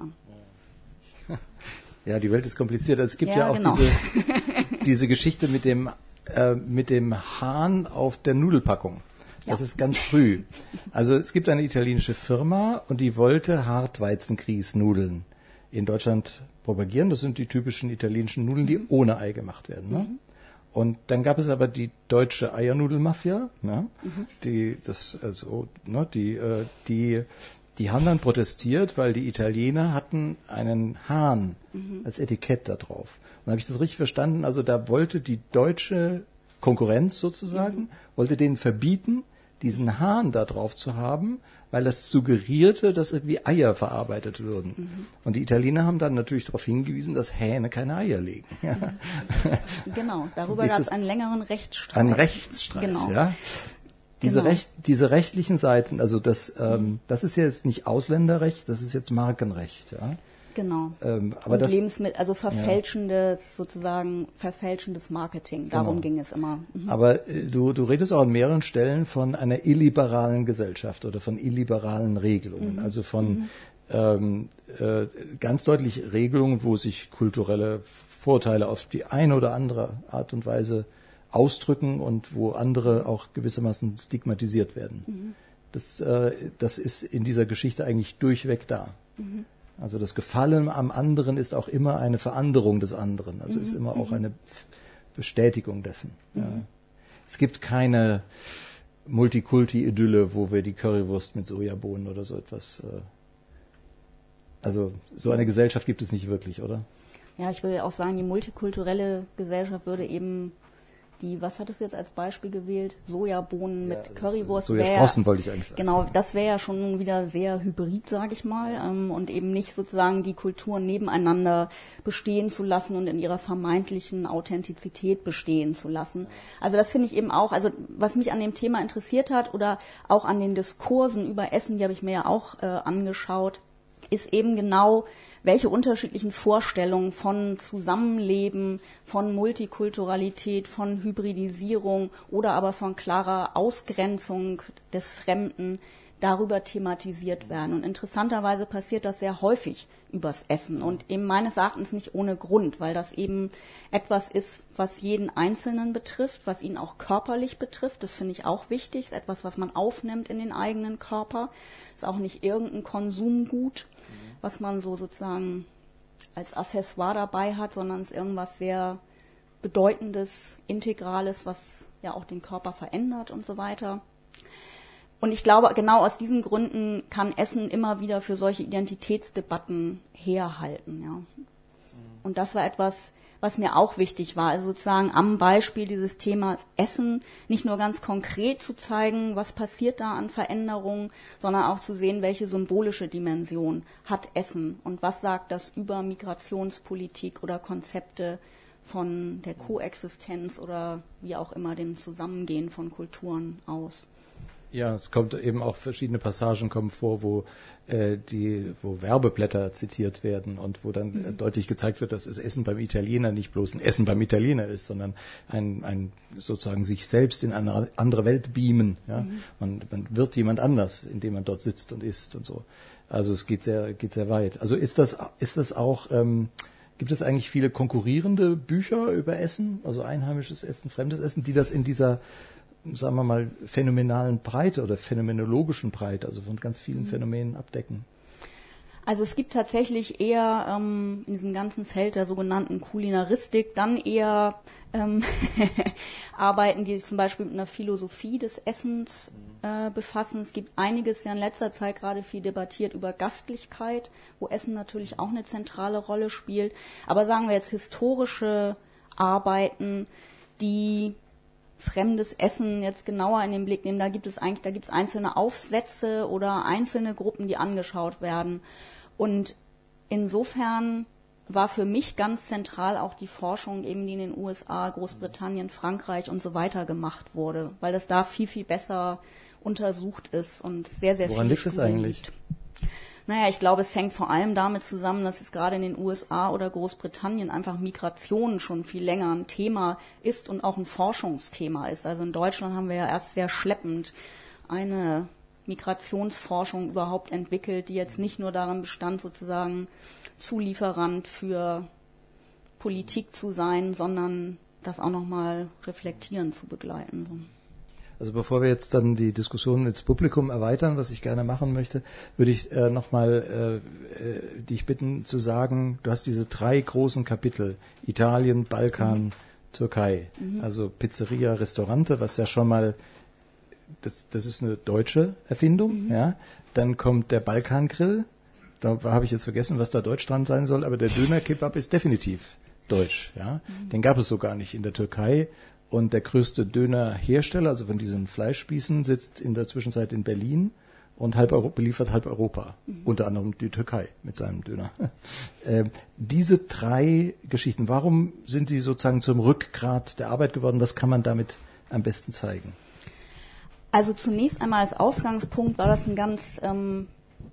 C: Ja,
B: ja, die Welt ist kompliziert. Es gibt ja,
C: ja
B: auch
C: genau.
B: diese, diese Geschichte mit dem mit dem Hahn auf der Nudelpackung. Das ja. ist ganz früh. Also es gibt eine italienische Firma und die wollte Hartweizengrießnudeln in Deutschland propagieren. Das sind die typischen italienischen Nudeln, die mhm. ohne Ei gemacht werden. Ne? Mhm. Und dann gab es aber die deutsche Eiernudelmafia, ne? mhm. die das also ne, die äh, die die haben dann protestiert, weil die Italiener hatten einen Hahn mhm. als Etikett da drauf. Und habe ich das richtig verstanden? Also da wollte die deutsche Konkurrenz sozusagen, mhm. wollte denen verbieten, diesen Hahn da drauf zu haben, weil das suggerierte, dass irgendwie Eier verarbeitet würden. Mhm. Und die Italiener haben dann natürlich darauf hingewiesen, dass Hähne keine Eier legen.
C: Mhm. Genau, darüber gab es einen längeren Rechtsstreit.
B: Ein Rechtsstreit, genau. ja. Diese, genau. Recht, diese rechtlichen Seiten, also das, ähm, mhm. das ist jetzt nicht Ausländerrecht, das ist jetzt Markenrecht, ja.
C: Genau.
B: Ähm, aber
C: und
B: das,
C: Lebensmittel, also verfälschendes, ja. sozusagen verfälschendes Marketing, darum genau. ging es immer.
B: Mhm. Aber äh, du, du redest auch an mehreren Stellen von einer illiberalen Gesellschaft oder von illiberalen Regelungen, mhm. also von mhm. ähm, äh, ganz deutlich Regelungen, wo sich kulturelle Vorteile auf die eine oder andere Art und Weise ausdrücken und wo andere auch gewissermaßen stigmatisiert werden. Mhm. Das, äh, das ist in dieser Geschichte eigentlich durchweg da. Mhm. Also das Gefallen am anderen ist auch immer eine Veranderung des anderen. Also mhm. ist immer auch eine Bestätigung dessen. Mhm. Ja. Es gibt keine Multikulti-Idylle, wo wir die Currywurst mit Sojabohnen oder so etwas. Äh also so eine Gesellschaft gibt es nicht wirklich, oder?
C: Ja, ich würde auch sagen, die multikulturelle Gesellschaft würde eben die, was hattest du jetzt als Beispiel gewählt? Sojabohnen mit ja, Currywurst.
B: Sojasprossen wollte ich eigentlich sagen.
C: Genau, das wäre ja schon wieder sehr hybrid, sage ich mal, ähm, und eben nicht sozusagen die Kulturen nebeneinander bestehen zu lassen und in ihrer vermeintlichen Authentizität bestehen zu lassen. Also das finde ich eben auch, also was mich an dem Thema interessiert hat oder auch an den Diskursen über Essen, die habe ich mir ja auch äh, angeschaut, ist eben genau, welche unterschiedlichen Vorstellungen von Zusammenleben, von Multikulturalität, von Hybridisierung oder aber von klarer Ausgrenzung des Fremden darüber thematisiert werden. Und interessanterweise passiert das sehr häufig übers Essen und eben meines Erachtens nicht ohne Grund, weil das eben etwas ist, was jeden Einzelnen betrifft, was ihn auch körperlich betrifft. Das finde ich auch wichtig. Das ist etwas, was man aufnimmt in den eigenen Körper. Ist auch nicht irgendein Konsumgut, was man so sozusagen als Accessoire dabei hat, sondern es ist irgendwas sehr Bedeutendes, Integrales, was ja auch den Körper verändert und so weiter. Und ich glaube, genau aus diesen Gründen kann Essen immer wieder für solche Identitätsdebatten herhalten. Ja. Und das war etwas, was mir auch wichtig war, also sozusagen am Beispiel dieses Themas Essen nicht nur ganz konkret zu zeigen, was passiert da an Veränderungen, sondern auch zu sehen, welche symbolische Dimension hat Essen und was sagt das über Migrationspolitik oder Konzepte von der Koexistenz oder wie auch immer dem Zusammengehen von Kulturen aus.
B: Ja, es kommt eben auch verschiedene Passagen kommen vor, wo äh, die, wo Werbeblätter zitiert werden und wo dann mhm. äh, deutlich gezeigt wird, dass das Essen beim Italiener nicht bloß ein Essen beim Italiener ist, sondern ein, ein sozusagen sich selbst in eine andere Welt beamen. Ja? Mhm. Man, man wird jemand anders, indem man dort sitzt und isst und so. Also es geht sehr, geht sehr weit. Also ist das, ist das auch, ähm, gibt es eigentlich viele konkurrierende Bücher über Essen, also einheimisches Essen, fremdes Essen, die das in dieser sagen wir mal, phänomenalen Breite oder phänomenologischen Breite, also von ganz vielen Phänomenen abdecken?
C: Also es gibt tatsächlich eher ähm, in diesem ganzen Feld der sogenannten Kulinaristik dann eher ähm, Arbeiten, die sich zum Beispiel mit einer Philosophie des Essens äh, befassen. Es gibt einiges ja in letzter Zeit gerade viel debattiert über Gastlichkeit, wo Essen natürlich auch eine zentrale Rolle spielt. Aber sagen wir jetzt historische Arbeiten, die fremdes Essen jetzt genauer in den Blick nehmen, da gibt es eigentlich, da gibt es einzelne Aufsätze oder einzelne Gruppen, die angeschaut werden. Und insofern war für mich ganz zentral auch die Forschung eben, die in den U S A, Großbritannien, Frankreich und so weiter gemacht wurde, weil das da viel, viel besser untersucht ist und sehr, sehr viel.
B: Woran liegt es eigentlich?
C: Gibt. Naja, ich glaube, es hängt vor allem damit zusammen, dass es gerade in den U S A oder Großbritannien einfach Migration schon viel länger ein Thema ist und auch ein Forschungsthema ist. Also in Deutschland haben wir ja erst sehr schleppend eine Migrationsforschung überhaupt entwickelt, die jetzt nicht nur darin bestand, sozusagen Zulieferant für Politik zu sein, sondern das auch nochmal reflektieren zu begleiten.
B: Also bevor wir jetzt dann die Diskussion ins Publikum erweitern, was ich gerne machen möchte, würde ich äh, nochmal äh, äh, dich bitten zu sagen, du hast diese drei großen Kapitel, Italien, Balkan, mhm. Türkei, mhm. also Pizzeria, Restaurante, was ja schon mal, das, das ist eine deutsche Erfindung, mhm. ja. Dann kommt der Balkangrill, da habe ich jetzt vergessen, was da deutsch dran sein soll, aber der Döner-Kebab ist definitiv deutsch, ja. Mhm. Den gab es so gar nicht in der Türkei. und der größte Dönerhersteller, also von diesen Fleischspießen, sitzt in der Zwischenzeit in Berlin und halb Europa, beliefert halb Europa, mhm. unter anderem die Türkei mit seinem Döner. äh, diese drei Geschichten, warum sind die sozusagen zum Rückgrat der Arbeit geworden? Was kann man damit am besten zeigen?
C: Also zunächst einmal als Ausgangspunkt war das ein ganz ähm,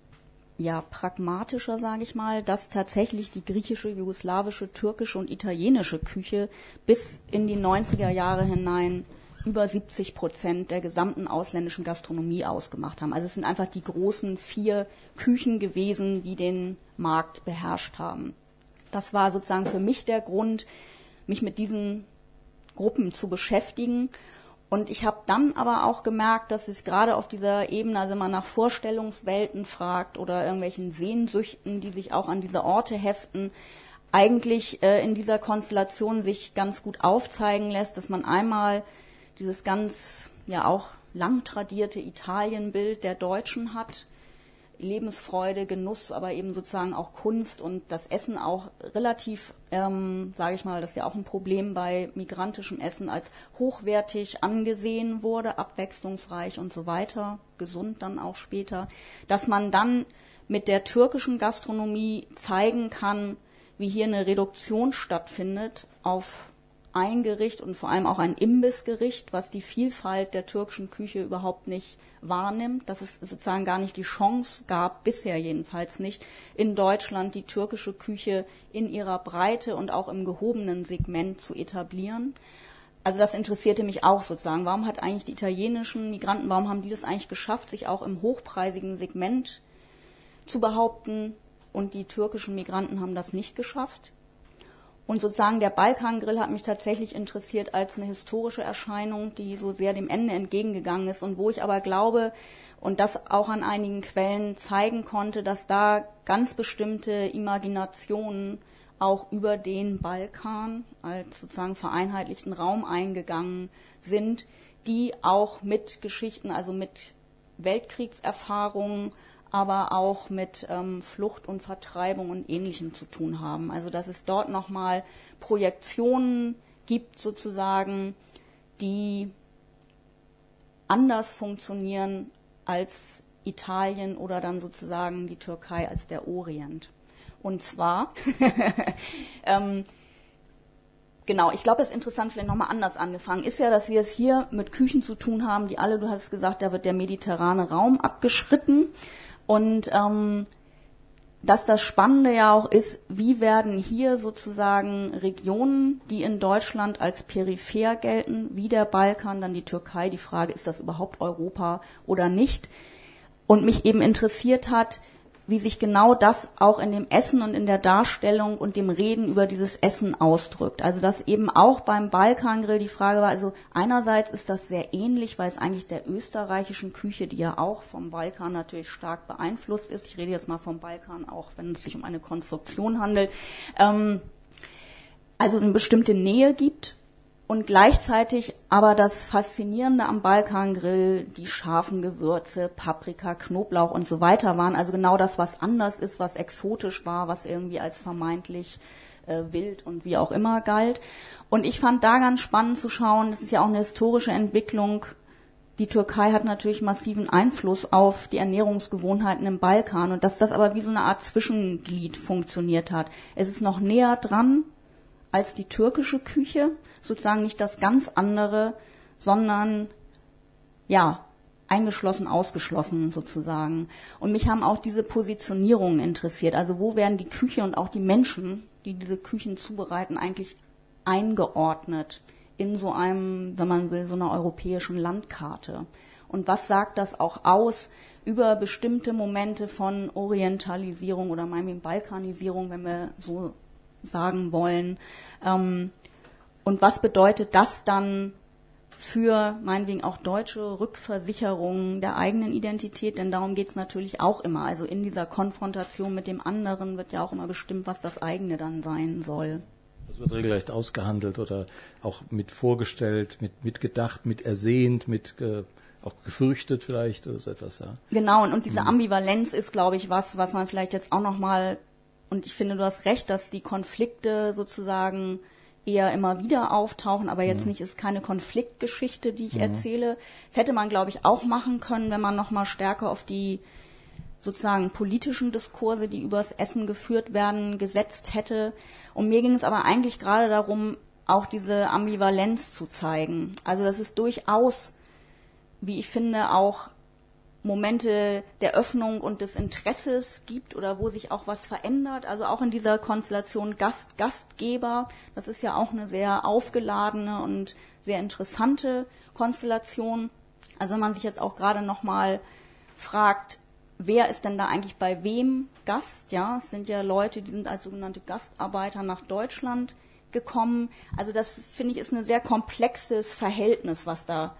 C: ja, pragmatischer, sage ich mal, dass tatsächlich die griechische, jugoslawische, türkische und italienische Küche bis in die neunziger Jahre hinein über siebzig Prozent der gesamten ausländischen Gastronomie ausgemacht haben. Also es sind einfach die großen vier Küchen gewesen, die den Markt beherrscht haben. Das war sozusagen für mich der Grund, mich mit diesen Gruppen zu beschäftigen. Und ich habe dann aber auch gemerkt, dass es gerade auf dieser Ebene, also man nach Vorstellungswelten fragt oder irgendwelchen Sehnsüchten, die sich auch an diese Orte heften, eigentlich äh, in dieser Konstellation sich ganz gut aufzeigen lässt, dass man einmal dieses ganz, ja auch lang tradierte Italienbild der Deutschen hat, Lebensfreude, Genuss, aber eben sozusagen auch Kunst und das Essen auch relativ, ähm, sage ich mal, das ist ja auch ein Problem bei migrantischem Essen, als hochwertig angesehen wurde, abwechslungsreich und so weiter, gesund dann auch später, dass man dann mit der türkischen Gastronomie zeigen kann, wie hier eine Reduktion stattfindet auf ein Gericht und vor allem auch ein Imbissgericht, was die Vielfalt der türkischen Küche überhaupt nicht wahrnimmt, dass es sozusagen gar nicht die Chance gab, bisher jedenfalls nicht, in Deutschland die türkische Küche in ihrer Breite und auch im gehobenen Segment zu etablieren. Also das interessierte mich auch sozusagen. Warum hat eigentlich die italienischen Migranten, warum haben die das eigentlich geschafft, sich auch im hochpreisigen Segment zu behaupten und die türkischen Migranten haben das nicht geschafft? Und sozusagen der Balkangrill hat mich tatsächlich interessiert als eine historische Erscheinung, die so sehr dem Ende entgegengegangen ist und wo ich aber glaube und das auch an einigen Quellen zeigen konnte, dass da ganz bestimmte Imaginationen auch über den Balkan als sozusagen vereinheitlichten Raum eingegangen sind, die auch mit Geschichten, also mit Weltkriegserfahrungen, aber auch mit ähm, Flucht und Vertreibung und Ähnlichem zu tun haben. Also dass es dort nochmal Projektionen gibt sozusagen, die anders funktionieren als Italien oder dann sozusagen die Türkei als der Orient. Und zwar, ähm, genau, ich glaube, es ist interessant, vielleicht nochmal anders angefangen, ist ja, dass wir es hier mit Küchen zu tun haben, die alle, du hast gesagt, da wird der mediterrane Raum abgeschritten. Und ähm, dass das Spannende ja auch ist, wie werden hier sozusagen Regionen, die in Deutschland als peripher gelten, wie der Balkan, dann die Türkei, die Frage, ist das überhaupt Europa oder nicht? Und mich eben interessiert hat, wie sich genau das auch in dem Essen und in der Darstellung und dem Reden über dieses Essen ausdrückt. Also dass eben auch beim Balkangrill die Frage war, also einerseits ist das sehr ähnlich, weil es eigentlich der österreichischen Küche, die ja auch vom Balkan natürlich stark beeinflusst ist, ich rede jetzt mal vom Balkan, auch wenn es sich um eine Konstruktion handelt, ähm, also eine bestimmte Nähe gibt. Und gleichzeitig aber das Faszinierende am Balkangrill, die scharfen Gewürze, Paprika, Knoblauch und so weiter waren. Also genau das, was anders ist, was exotisch war, was irgendwie als vermeintlich äh, wild und wie auch immer galt. Und ich fand da ganz spannend zu schauen, das ist ja auch eine historische Entwicklung. Die Türkei hat natürlich massiven Einfluss auf die Ernährungsgewohnheiten im Balkan und dass das aber wie so eine Art Zwischenglied funktioniert hat. Es ist noch näher dran als die türkische Küche, sozusagen nicht das ganz andere, sondern ja, eingeschlossen, ausgeschlossen sozusagen. Und mich haben auch diese Positionierungen interessiert. Also wo werden die Küche und auch die Menschen, die diese Küchen zubereiten, eigentlich eingeordnet in so einem, wenn man will, so einer europäischen Landkarte? Und was sagt das auch aus über bestimmte Momente von Orientalisierung oder meinetwegen Balkanisierung, wenn wir so sagen wollen? Ähm, Und was bedeutet das dann für, meinetwegen auch deutsche Rückversicherung der eigenen Identität? Denn darum geht es natürlich auch immer. Also in dieser Konfrontation mit dem anderen wird ja auch immer bestimmt, was das eigene dann sein soll.
B: Das wird regelrecht ausgehandelt oder auch mit vorgestellt, mit mitgedacht, mit ersehnt, mit ge, auch gefürchtet vielleicht oder so etwas. Ja.
C: Genau, und, und diese Ambivalenz ist, glaube ich, was, was man vielleicht jetzt auch nochmal, und ich finde, du hast recht, dass die Konflikte sozusagen eher immer wieder auftauchen, aber jetzt mhm. nicht, ist keine Konfliktgeschichte, die ich mhm. erzähle. Das hätte man, glaube ich, auch machen können, wenn man noch mal stärker auf die sozusagen politischen Diskurse, die übers Essen geführt werden, gesetzt hätte. Und mir ging es aber eigentlich gerade darum, auch diese Ambivalenz zu zeigen. Also dass es durchaus, wie ich finde, auch Momente der Öffnung und des Interesses gibt oder wo sich auch was verändert. Also auch in dieser Konstellation Gast, Gastgeber, das ist ja auch eine sehr aufgeladene und sehr interessante Konstellation. Also wenn man sich jetzt auch gerade nochmal fragt, wer ist denn da eigentlich bei wem Gast? Ja, es sind ja Leute, die sind als sogenannte Gastarbeiter nach Deutschland gekommen. Also das, finde ich, ist ein sehr komplexes Verhältnis, was da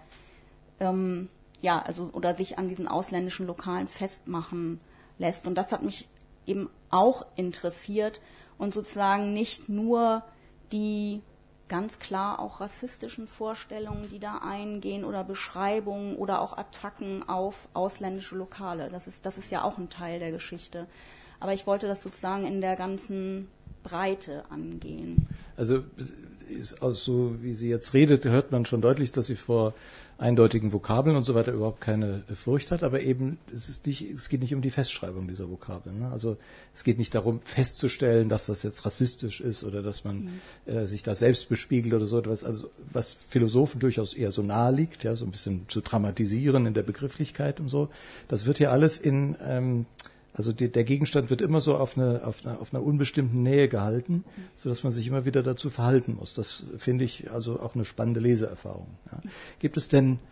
C: ähm, ja, also oder sich an diesen ausländischen Lokalen festmachen lässt. Und das hat mich eben auch interessiert und sozusagen nicht nur die ganz klar auch rassistischen Vorstellungen, die da eingehen oder Beschreibungen oder auch Attacken auf ausländische Lokale. Das ist, das ist ja auch ein Teil der Geschichte. Aber ich wollte das sozusagen in der ganzen Breite angehen.
B: Also ist auch so, wie sie jetzt redet, hört man schon deutlich, dass sie vor eindeutigen Vokabeln und so weiter überhaupt keine Furcht hat, aber eben es ist nicht, es geht nicht um die Festschreibung dieser Vokabeln. Ne? Also es geht nicht darum festzustellen, dass das jetzt rassistisch ist oder dass man mhm. äh, sich da selbst bespiegelt oder so etwas, also was Philosophen durchaus eher so nahe liegt, ja, so ein bisschen zu dramatisieren in der Begrifflichkeit und so. Das wird hier alles in ähm, Also die, der Gegenstand wird immer so auf, eine, auf, eine, auf einer unbestimmten Nähe gehalten, sodass man sich immer wieder dazu verhalten muss. Das finde ich also auch eine spannende Leseerfahrung. Ja. Gibt es denn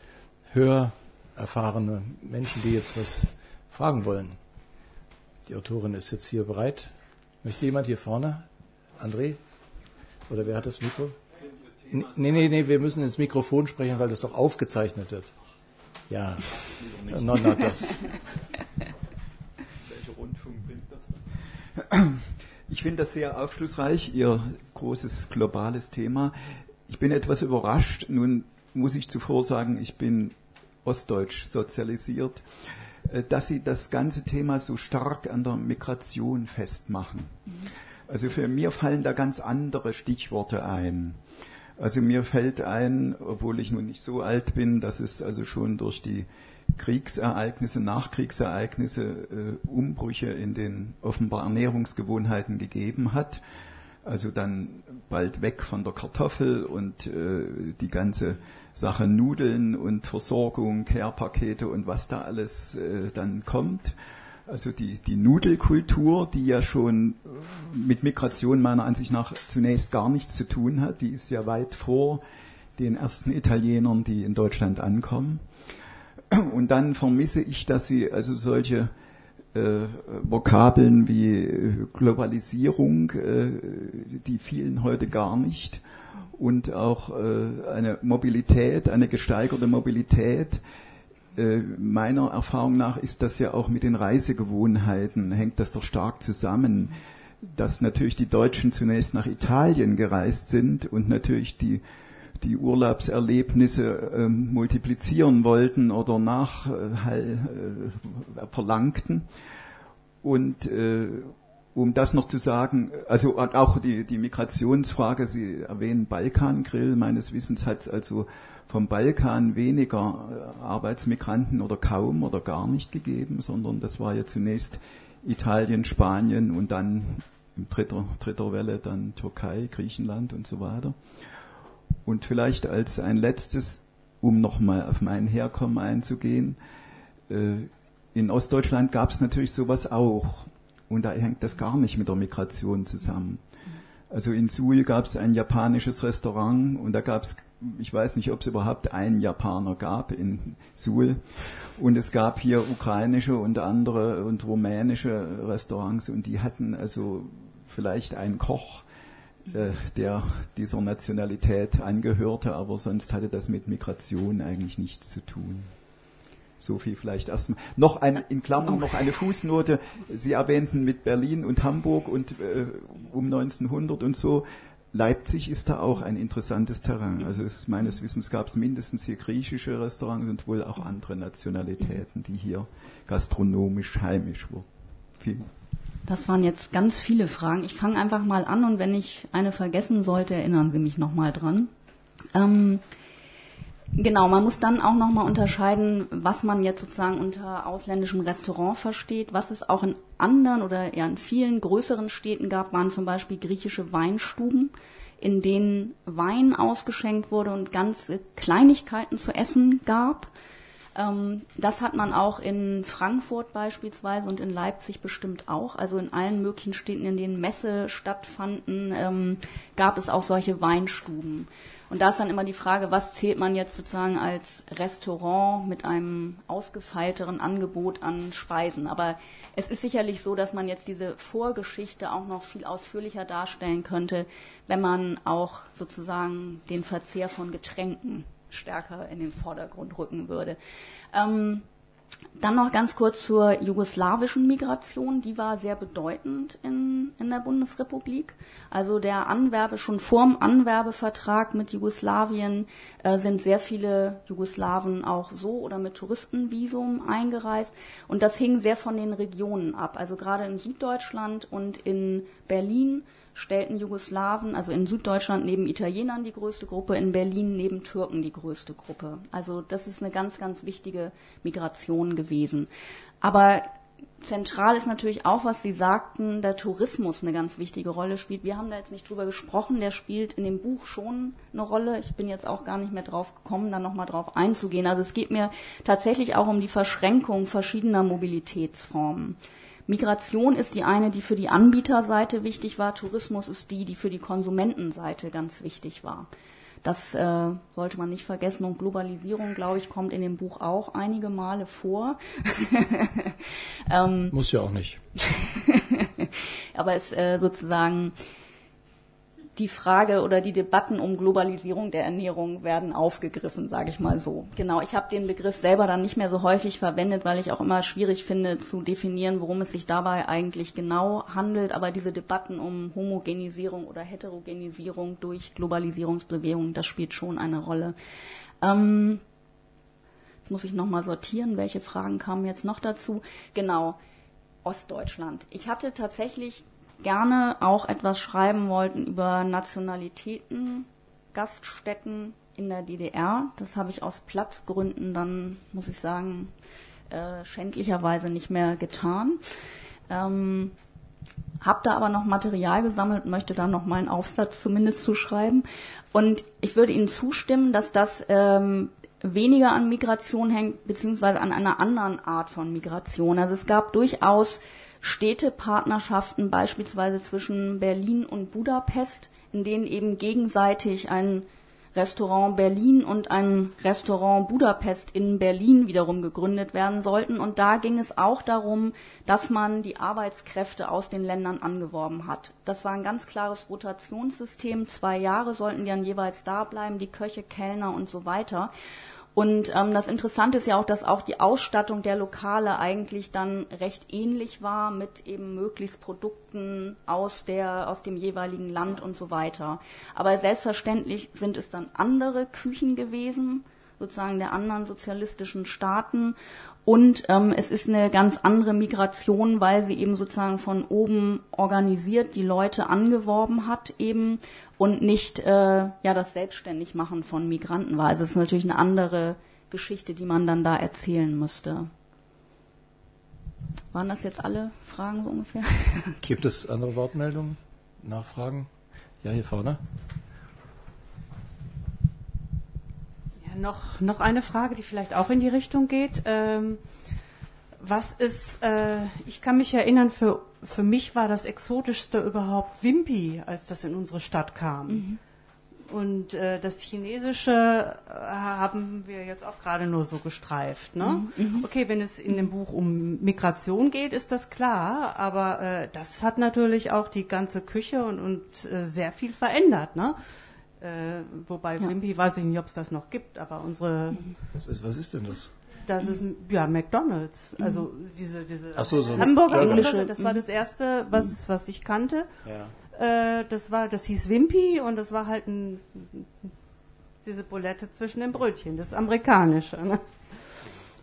B: hörerfahrene Menschen, die jetzt was fragen wollen? Die Autorin ist jetzt hier bereit. Möchte jemand hier vorne? André? Oder wer hat das Mikro? Nee, nee, nee, wir müssen ins Mikrofon sprechen, weil das doch aufgezeichnet wird. Ja, no, no, das.
D: Ich finde das sehr aufschlussreich, Ihr großes globales Thema. Ich bin etwas überrascht. Nun muss ich zuvor sagen, ich bin ostdeutsch sozialisiert, dass Sie das ganze Thema so stark an der Migration festmachen. Also für mir fallen da ganz andere Stichworte ein. Also mir fällt ein, obwohl ich nun nicht so alt bin, dass es also schon durch die Kriegsereignisse, Nachkriegsereignisse, äh, Umbrüche in den offenbar Ernährungsgewohnheiten gegeben hat. Also dann bald weg von der Kartoffel und äh, die ganze Sache Nudeln und Versorgung, Care-Pakete und was da alles äh, dann kommt. Also die, die Nudelkultur, die ja schon mit Migration meiner Ansicht nach zunächst gar nichts zu tun hat, die ist ja weit vor den ersten Italienern, die in Deutschland ankommen. Und dann vermisse ich, dass sie also solche äh, Vokabeln wie Globalisierung, äh, die vielen heute gar nicht, und auch äh, eine Mobilität, eine gesteigerte Mobilität. Äh, meiner Erfahrung nach ist das ja auch mit den Reisegewohnheiten, hängt das doch stark zusammen, dass natürlich die Deutschen zunächst nach Italien gereist sind und natürlich die die Urlaubserlebnisse äh, multiplizieren wollten oder nach äh, äh, verlangten. Und äh, um das noch zu sagen, also auch die, die Migrationsfrage, Sie erwähnen Balkangrill, meines Wissens hat es also vom Balkan weniger äh, Arbeitsmigranten oder kaum oder gar nicht gegeben, sondern das war ja zunächst Italien, Spanien und dann in dritter, dritter Welle dann Türkei, Griechenland und so weiter. Und vielleicht als ein letztes, um nochmal auf mein Herkommen einzugehen, äh, in Ostdeutschland gab es natürlich sowas auch. Und da hängt das gar nicht mit der Migration zusammen. Also in Suhl gab es ein japanisches Restaurant und da gab es, ich weiß nicht, ob es überhaupt einen Japaner gab in Suhl. Und es gab hier ukrainische und andere und rumänische Restaurants und die hatten also vielleicht einen Koch, der dieser Nationalität angehörte, aber sonst hatte das mit Migration eigentlich nichts zu tun. So viel vielleicht erstmal. Noch eine, in Klammern noch eine Fußnote. Sie erwähnten mit Berlin und Hamburg und äh, um neunzehnhundert und so. Leipzig ist da auch ein interessantes Terrain. Also es, meines Wissens gab es mindestens hier griechische Restaurants und wohl auch andere Nationalitäten, die hier gastronomisch heimisch wurden. Vielen
C: Das waren jetzt ganz viele Fragen. Ich fange einfach mal an und wenn ich eine vergessen sollte, erinnern Sie mich nochmal dran. Ähm, genau, man muss dann auch nochmal unterscheiden, was man jetzt sozusagen unter ausländischem Restaurant versteht. Was es auch in anderen oder eher in vielen größeren Städten gab, waren zum Beispiel griechische Weinstuben, in denen Wein ausgeschenkt wurde und ganze Kleinigkeiten zu essen gab. Ähm, das hat man auch in Frankfurt beispielsweise und in Leipzig bestimmt auch. Also in allen möglichen Städten, in denen Messe stattfanden, ähm, gab es auch solche Weinstuben. Und da ist dann immer die Frage, was zählt man jetzt sozusagen als Restaurant mit einem ausgefeilteren Angebot an Speisen. Aber es ist sicherlich so, dass man jetzt diese Vorgeschichte auch noch viel ausführlicher darstellen könnte, wenn man auch sozusagen den Verzehr von Getränken stärker in den Vordergrund rücken würde. Ähm, Dann noch ganz kurz zur jugoslawischen Migration. Die war sehr bedeutend in, in der Bundesrepublik. Also der Anwerbe, schon vor dem Anwerbevertrag mit Jugoslawien äh, sind sehr viele Jugoslawen auch so oder mit Touristenvisum eingereist. Und das hing sehr von den Regionen ab. Also gerade in Süddeutschland und in Berlin stellten Jugoslawen, also in Süddeutschland neben Italienern die größte Gruppe, in Berlin neben Türken die größte Gruppe. Also das ist eine ganz, ganz wichtige Migration gewesen. Aber zentral ist natürlich auch, was Sie sagten, der Tourismus eine ganz wichtige Rolle spielt. Wir haben da jetzt nicht drüber gesprochen, der spielt in dem Buch schon eine Rolle. Ich bin jetzt auch gar nicht mehr drauf gekommen, da nochmal drauf einzugehen. Also es geht mir tatsächlich auch um die Verschränkung verschiedener Mobilitätsformen. Migration ist die eine, die für die Anbieterseite wichtig war. Tourismus ist die, die für die Konsumentenseite ganz wichtig war. Das äh, sollte man nicht vergessen. Und Globalisierung, glaube ich, kommt in dem Buch auch einige Male vor. ähm,
B: Muss ja auch nicht.
C: Aber es äh, sozusagen die Frage oder die Debatten um Globalisierung der Ernährung werden aufgegriffen, sage ich mal so. Genau, ich habe den Begriff selber dann nicht mehr so häufig verwendet, weil ich auch immer schwierig finde zu definieren, worum es sich dabei eigentlich genau handelt. Aber diese Debatten um Homogenisierung oder Heterogenisierung durch Globalisierungsbewegungen, das spielt schon eine Rolle. Ähm, jetzt muss ich nochmal sortieren, welche Fragen kamen jetzt noch dazu. Genau, Ostdeutschland. Ich hatte tatsächlich gerne auch etwas schreiben wollten über Nationalitäten, Gaststätten in der D D R. Das habe ich aus Platzgründen dann, muss ich sagen, äh, schändlicherweise nicht mehr getan. Ähm, habe da aber noch Material gesammelt und möchte da noch mal einen Aufsatz zumindest zu schreiben. Und ich würde Ihnen zustimmen, dass das ähm, weniger an Migration hängt, beziehungsweise an einer anderen Art von Migration. Also es gab durchaus Städtepartnerschaften, beispielsweise zwischen Berlin und Budapest, in denen eben gegenseitig ein Restaurant Berlin und ein Restaurant Budapest in Berlin wiederum gegründet werden sollten. Und da ging es auch darum, dass man die Arbeitskräfte aus den Ländern angeworben hat. Das war ein ganz klares Rotationssystem. Zwei Jahre sollten die dann jeweils da bleiben, die Köche, Kellner und so weiter. Und ähm, das Interessante ist ja auch, dass auch die Ausstattung der Lokale eigentlich dann recht ähnlich war mit eben möglichst Produkten aus der aus dem jeweiligen Land und so weiter. Aber selbstverständlich sind es dann andere Küchen gewesen, sozusagen der anderen sozialistischen Staaten. Und ähm, es ist eine ganz andere Migration, weil sie eben sozusagen von oben organisiert die Leute angeworben hat eben und nicht äh, ja das Selbstständigmachen von Migranten war. Also es ist natürlich eine andere Geschichte, die man dann da erzählen müsste. Waren das jetzt alle Fragen so ungefähr?
B: Gibt es andere Wortmeldungen, Nachfragen? Ja, hier vorne.
E: Noch, noch eine Frage, die vielleicht auch in die Richtung geht. Ähm, was ist, äh, ich kann mich erinnern, für, für mich war das Exotischste überhaupt Wimpy, als das in unsere Stadt kam. Mhm. Und äh, das Chinesische äh, haben wir jetzt auch gerade nur so gestreift. Ne? Mhm. Okay, wenn es in dem Buch um Migration geht, ist das klar, aber äh, das hat natürlich auch die ganze Küche und, und äh, sehr viel verändert, ne? Äh, wobei ja. Wimpy, weiß ich nicht, ob es das noch gibt, aber unsere...
B: Was ist, was ist denn das?
E: Das ist, ja, McDonald's. Also diese, diese
B: Ach so, so
E: Hamburger,
B: Hamburger,
E: das war das erste, was, was ich kannte.
B: Ja.
E: Äh, das war, das hieß Wimpy und das war halt ein, diese Bulette zwischen den Brötchen, das Amerikanische. Ne?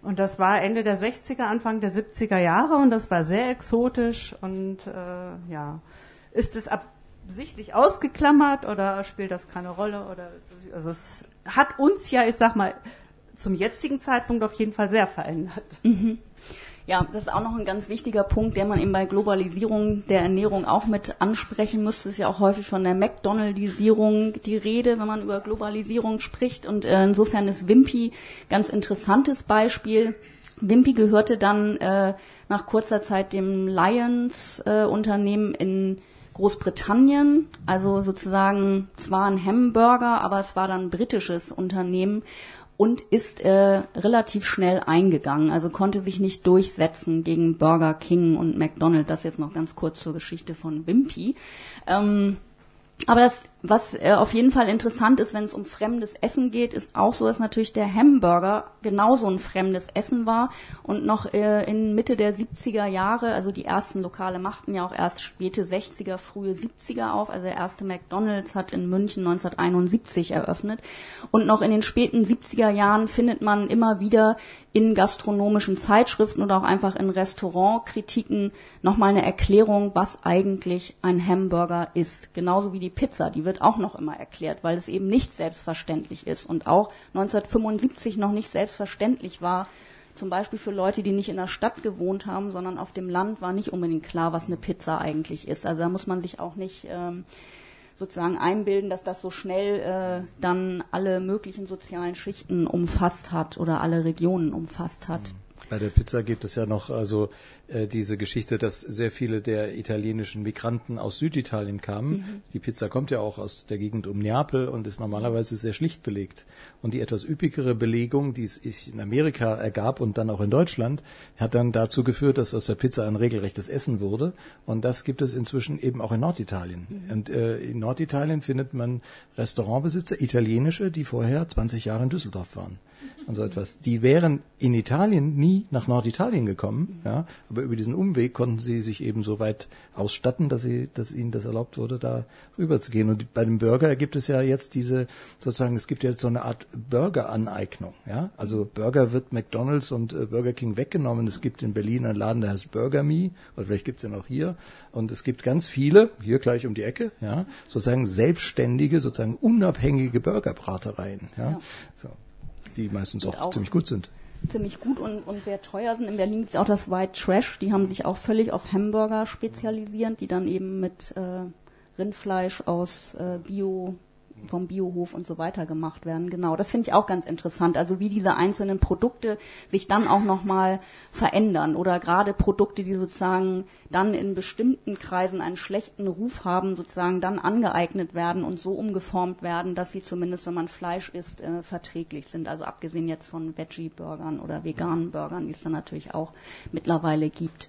E: Und das war Ende der sechziger, Anfang der siebziger Jahre und das war sehr exotisch und äh, ja, ist es absichtlich ausgeklammert oder spielt das keine Rolle? Oder also es hat uns ja, ich sag mal, zum jetzigen Zeitpunkt auf jeden Fall sehr verändert.
C: Mhm. Ja, das ist auch noch ein ganz wichtiger Punkt, der man eben bei Globalisierung der Ernährung auch mit ansprechen müsste. Es ist ja auch häufig von der McDonaldisierung die Rede, wenn man über Globalisierung spricht. Und äh, insofern ist Wimpy ganz interessantes Beispiel. Wimpy gehörte dann äh, nach kurzer Zeit dem Lions-Unternehmen äh, in Großbritannien, also sozusagen zwar ein Hamburger, aber es war dann ein britisches Unternehmen. Und ist äh, relativ schnell eingegangen, also konnte sich nicht durchsetzen gegen Burger King und McDonald's. Das jetzt noch ganz kurz zur Geschichte von Wimpy. Ähm, aber das, was äh, auf jeden Fall interessant ist, wenn es um fremdes Essen geht, ist auch so, dass natürlich der Hamburger genauso ein fremdes Essen war und noch äh, in Mitte der siebziger Jahre, also die ersten Lokale machten ja auch erst späte sechziger, frühe siebziger auf, also der erste McDonald's hat in München neunzehnhunderteinundsiebzig eröffnet und noch in den späten siebziger Jahren findet man immer wieder in gastronomischen Zeitschriften oder auch einfach in Restaurantkritiken nochmal eine Erklärung, was eigentlich ein Hamburger ist. Genauso wie die Pizza, die wird auch noch immer erklärt, weil es eben nicht selbstverständlich ist und auch neunzehnhundertfünfundsiebzig noch nicht selbstverständlich war. Zum Beispiel für Leute, die nicht in der Stadt gewohnt haben, sondern auf dem Land, war nicht unbedingt klar, was eine Pizza eigentlich ist. Also da muss man sich auch nicht ähm, sozusagen einbilden, dass das so schnell äh, dann alle möglichen sozialen Schichten umfasst hat oder alle Regionen umfasst hat.
B: Bei der Pizza gibt es ja noch also äh, diese Geschichte, dass sehr viele der italienischen Migranten aus Süditalien kamen. Mhm. Die Pizza kommt ja auch aus der Gegend um Neapel und ist normalerweise sehr schlicht belegt. Und die etwas üppigere Belegung, die es in Amerika ergab und dann auch in Deutschland, hat dann dazu geführt, dass aus der Pizza ein regelrechtes Essen wurde. Und das gibt es inzwischen eben auch in Norditalien. Mhm. Und äh, in Norditalien findet man Restaurantbesitzer, italienische, die vorher zwanzig Jahre in Düsseldorf waren. Und so etwas. Die wären in Italien nie nach Norditalien gekommen, ja, aber über diesen Umweg konnten sie sich eben so weit ausstatten, dass sie, dass ihnen das erlaubt wurde, da rüber zu gehen. Und bei dem Burger gibt es ja jetzt diese, sozusagen, es gibt jetzt so eine Art Burger-Aneignung, ja. Also Burger wird McDonald's und äh, Burger King weggenommen. Es gibt in Berlin einen Laden, der heißt Burger Me, oder vielleicht gibt es den auch hier. Und es gibt ganz viele, hier gleich um die Ecke, ja, sozusagen selbstständige, sozusagen unabhängige Burgerbratereien, ja. ja. So. Die meistens auch, auch ziemlich gut sind.
C: Ziemlich gut und, und sehr teuer sind. In Berlin gibt es auch das White Trash, die haben sich auch völlig auf Hamburger spezialisiert, die dann eben mit äh, Rindfleisch aus äh, Bio, vom Biohof und so weiter gemacht werden. Genau, das finde ich auch ganz interessant. Also wie diese einzelnen Produkte sich dann auch nochmal verändern oder gerade Produkte, die sozusagen dann in bestimmten Kreisen einen schlechten Ruf haben, sozusagen dann angeeignet werden und so umgeformt werden, dass sie zumindest, wenn man Fleisch isst, äh, verträglich sind. Also abgesehen jetzt von Veggie-Burgern oder veganen Burgern, die es dann natürlich auch mittlerweile gibt.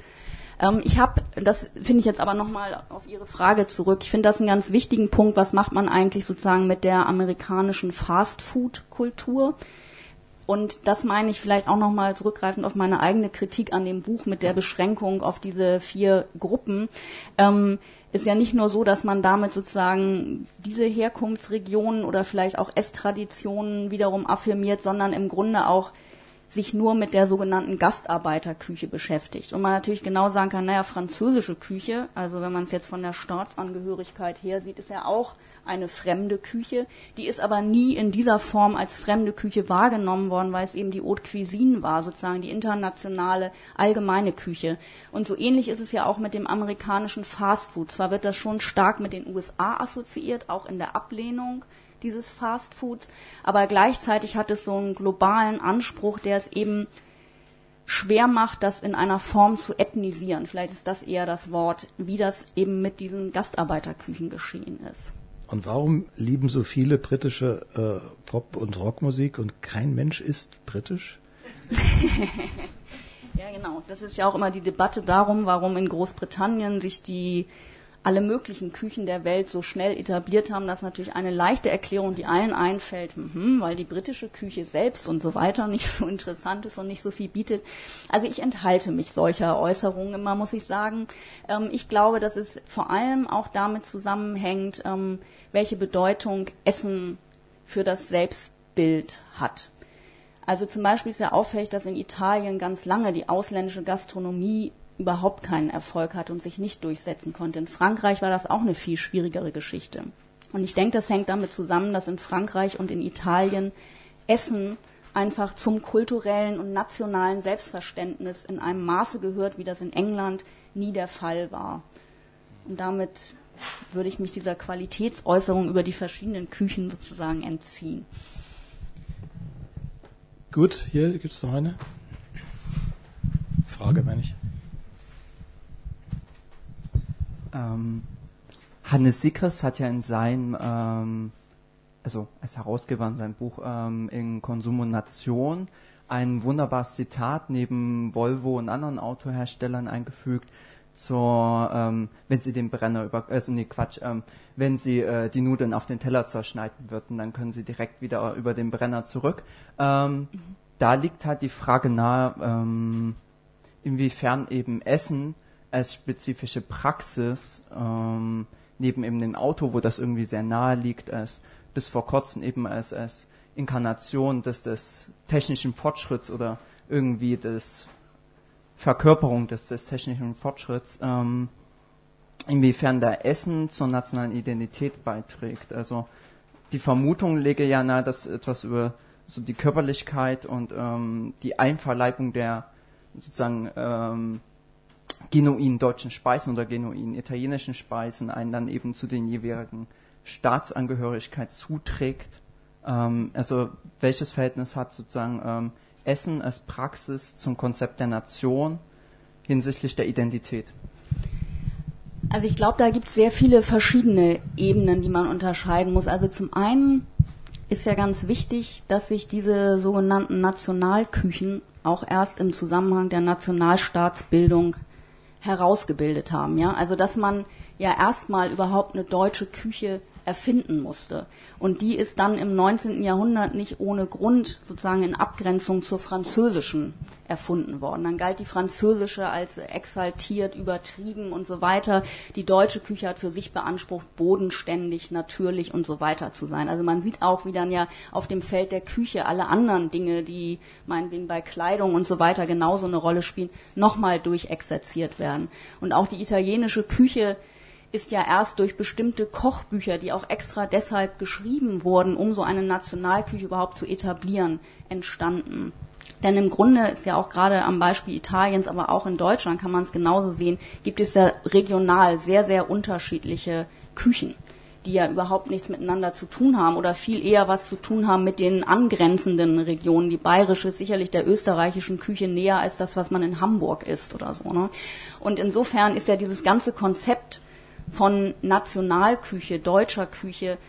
C: Ähm, ich habe, das finde ich jetzt aber nochmal auf Ihre Frage zurück, ich finde das einen ganz wichtigen Punkt, was macht man eigentlich sozusagen mit der amerikanischen Fast-Food-Kultur? Und das meine ich vielleicht auch nochmal zurückgreifend auf meine eigene Kritik an dem Buch mit der Beschränkung auf diese vier Gruppen. Ähm, ist ja nicht nur so, dass man damit sozusagen diese Herkunftsregionen oder vielleicht auch Esstraditionen wiederum affirmiert, sondern im Grunde auch sich nur mit der sogenannten Gastarbeiterküche beschäftigt. Und man natürlich genau sagen kann, naja, französische Küche, also wenn man es jetzt von der Staatsangehörigkeit her sieht, ist ja auch eine fremde Küche. Die ist aber nie in dieser Form als fremde Küche wahrgenommen worden, weil es eben die Haute Cuisine war, sozusagen die internationale, allgemeine Küche. Und so ähnlich ist es ja auch mit dem amerikanischen Fastfood. Zwar wird das schon stark mit den U S A assoziiert, auch in der Ablehnung dieses Fastfoods, aber gleichzeitig hat es so einen globalen Anspruch, der es eben schwer macht, das in einer Form zu ethnisieren. Vielleicht ist das eher das Wort, wie das eben mit diesen Gastarbeiterküchen geschehen ist.
B: Und warum lieben so viele britische äh, Pop- und Rockmusik und kein Mensch ist britisch?
C: Ja, genau. Das ist ja auch immer die Debatte darum, warum in Großbritannien sich die alle möglichen Küchen der Welt so schnell etabliert haben. Das ist natürlich eine leichte Erklärung, die allen einfällt, mhm, weil die britische Küche selbst und so weiter nicht so interessant ist und nicht so viel bietet. Also ich enthalte mich solcher Äußerungen immer, muss ich sagen. Ähm, ich glaube, dass es vor allem auch damit zusammenhängt, ähm, welche Bedeutung Essen für das Selbstbild hat. Also zum Beispiel ist ja auffällig, dass in Italien ganz lange die ausländische Gastronomie überhaupt keinen Erfolg hatte und sich nicht durchsetzen konnte. In Frankreich war das auch eine viel schwierigere Geschichte. Und ich denke, das hängt damit zusammen, dass in Frankreich und in Italien Essen einfach zum kulturellen und nationalen Selbstverständnis in einem Maße gehört, wie das in England nie der Fall war. Und damit würde ich mich dieser Qualitätsäußerung über die verschiedenen Küchen sozusagen entziehen.
B: Gut, hier gibt es noch eine Frage, meine ich.
F: Ähm, Hannes Sickers hat ja in seinem, ähm, also als Herausgeber in seinem Buch ähm, in Konsum und Nation ein wunderbares Zitat neben Volvo und anderen Autoherstellern eingefügt, so, ähm, wenn sie den Brenner über, also nee, Quatsch, ähm, wenn sie äh, die Nudeln auf den Teller zerschneiden würden, dann können sie direkt wieder über den Brenner zurück. Ähm, mhm. Da liegt halt die Frage nahe, ähm, inwiefern eben Essen als spezifische Praxis, ähm, neben eben dem Auto, wo das irgendwie sehr nahe liegt, als bis vor kurzem eben als, als Inkarnation des, des technischen Fortschritts oder irgendwie des Verkörperung des, des technischen Fortschritts, ähm, inwiefern da Essen zur nationalen Identität beiträgt. Also die Vermutung lege ja nahe, dass etwas über so die Körperlichkeit und ähm, die Einverleibung der sozusagen ähm, genuinen deutschen Speisen oder genuinen italienischen Speisen einen dann eben zu den jeweiligen Staatsangehörigkeit zuträgt. Ähm, also welches Verhältnis hat sozusagen ähm, Essen als Praxis zum Konzept der Nation hinsichtlich der Identität?
C: Also ich glaube, da gibt es sehr viele verschiedene Ebenen, die man unterscheiden muss. Also zum einen ist ja ganz wichtig, dass sich diese sogenannten Nationalküchen auch erst im Zusammenhang der Nationalstaatsbildung herausgebildet haben. Ja? Also dass man ja erstmal überhaupt eine deutsche Küche erfinden musste. Und die ist dann im neunzehnten Jahrhundert nicht ohne Grund sozusagen in Abgrenzung zur französischen erfunden worden. Dann galt die französische als exaltiert, übertrieben und so weiter. Die deutsche Küche hat für sich beansprucht, bodenständig, natürlich und so weiter zu sein. Also man sieht auch, wie dann ja auf dem Feld der Küche alle anderen Dinge, die meinetwegen bei Kleidung und so weiter genauso eine Rolle spielen, nochmal durchexerziert werden. Und auch die italienische Küche ist ja erst durch bestimmte Kochbücher, die auch extra deshalb geschrieben wurden, um so eine Nationalküche überhaupt zu etablieren, entstanden. Denn im Grunde ist ja auch gerade am Beispiel Italiens, aber auch in Deutschland kann man es genauso sehen, gibt es ja regional sehr, sehr unterschiedliche Küchen, die ja überhaupt nichts miteinander zu tun haben oder viel eher was zu tun haben mit den angrenzenden Regionen. Die bayerische ist sicherlich der österreichischen Küche näher als das, was man in Hamburg isst oder so, ne? Und insofern ist ja dieses ganze Konzept von Nationalküche, deutscher Küche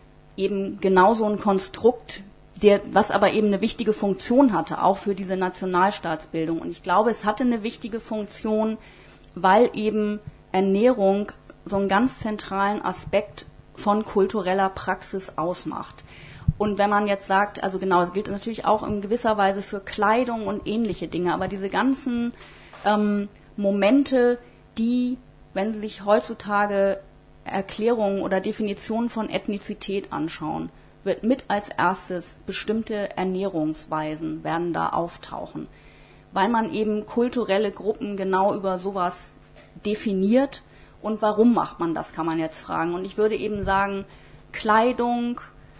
C: eben genauso ein Konstrukt, der, was aber eben eine wichtige Funktion hatte, auch für diese Nationalstaatsbildung. Und ich glaube, es hatte eine wichtige Funktion, weil eben Ernährung so einen ganz zentralen Aspekt von kultureller Praxis ausmacht. Und wenn man jetzt sagt, also genau, es gilt natürlich auch in gewisser Weise für Kleidung und ähnliche Dinge, aber diese ganzen ähm, Momente, die, wenn Sie sich heutzutage Erklärungen oder Definitionen von Ethnizität anschauen, wird mit als erstes bestimmte Ernährungsweisen werden da auftauchen, weil man eben kulturelle Gruppen genau über sowas definiert. Und warum macht man das, kann man jetzt fragen. Und ich würde eben sagen, Kleidung,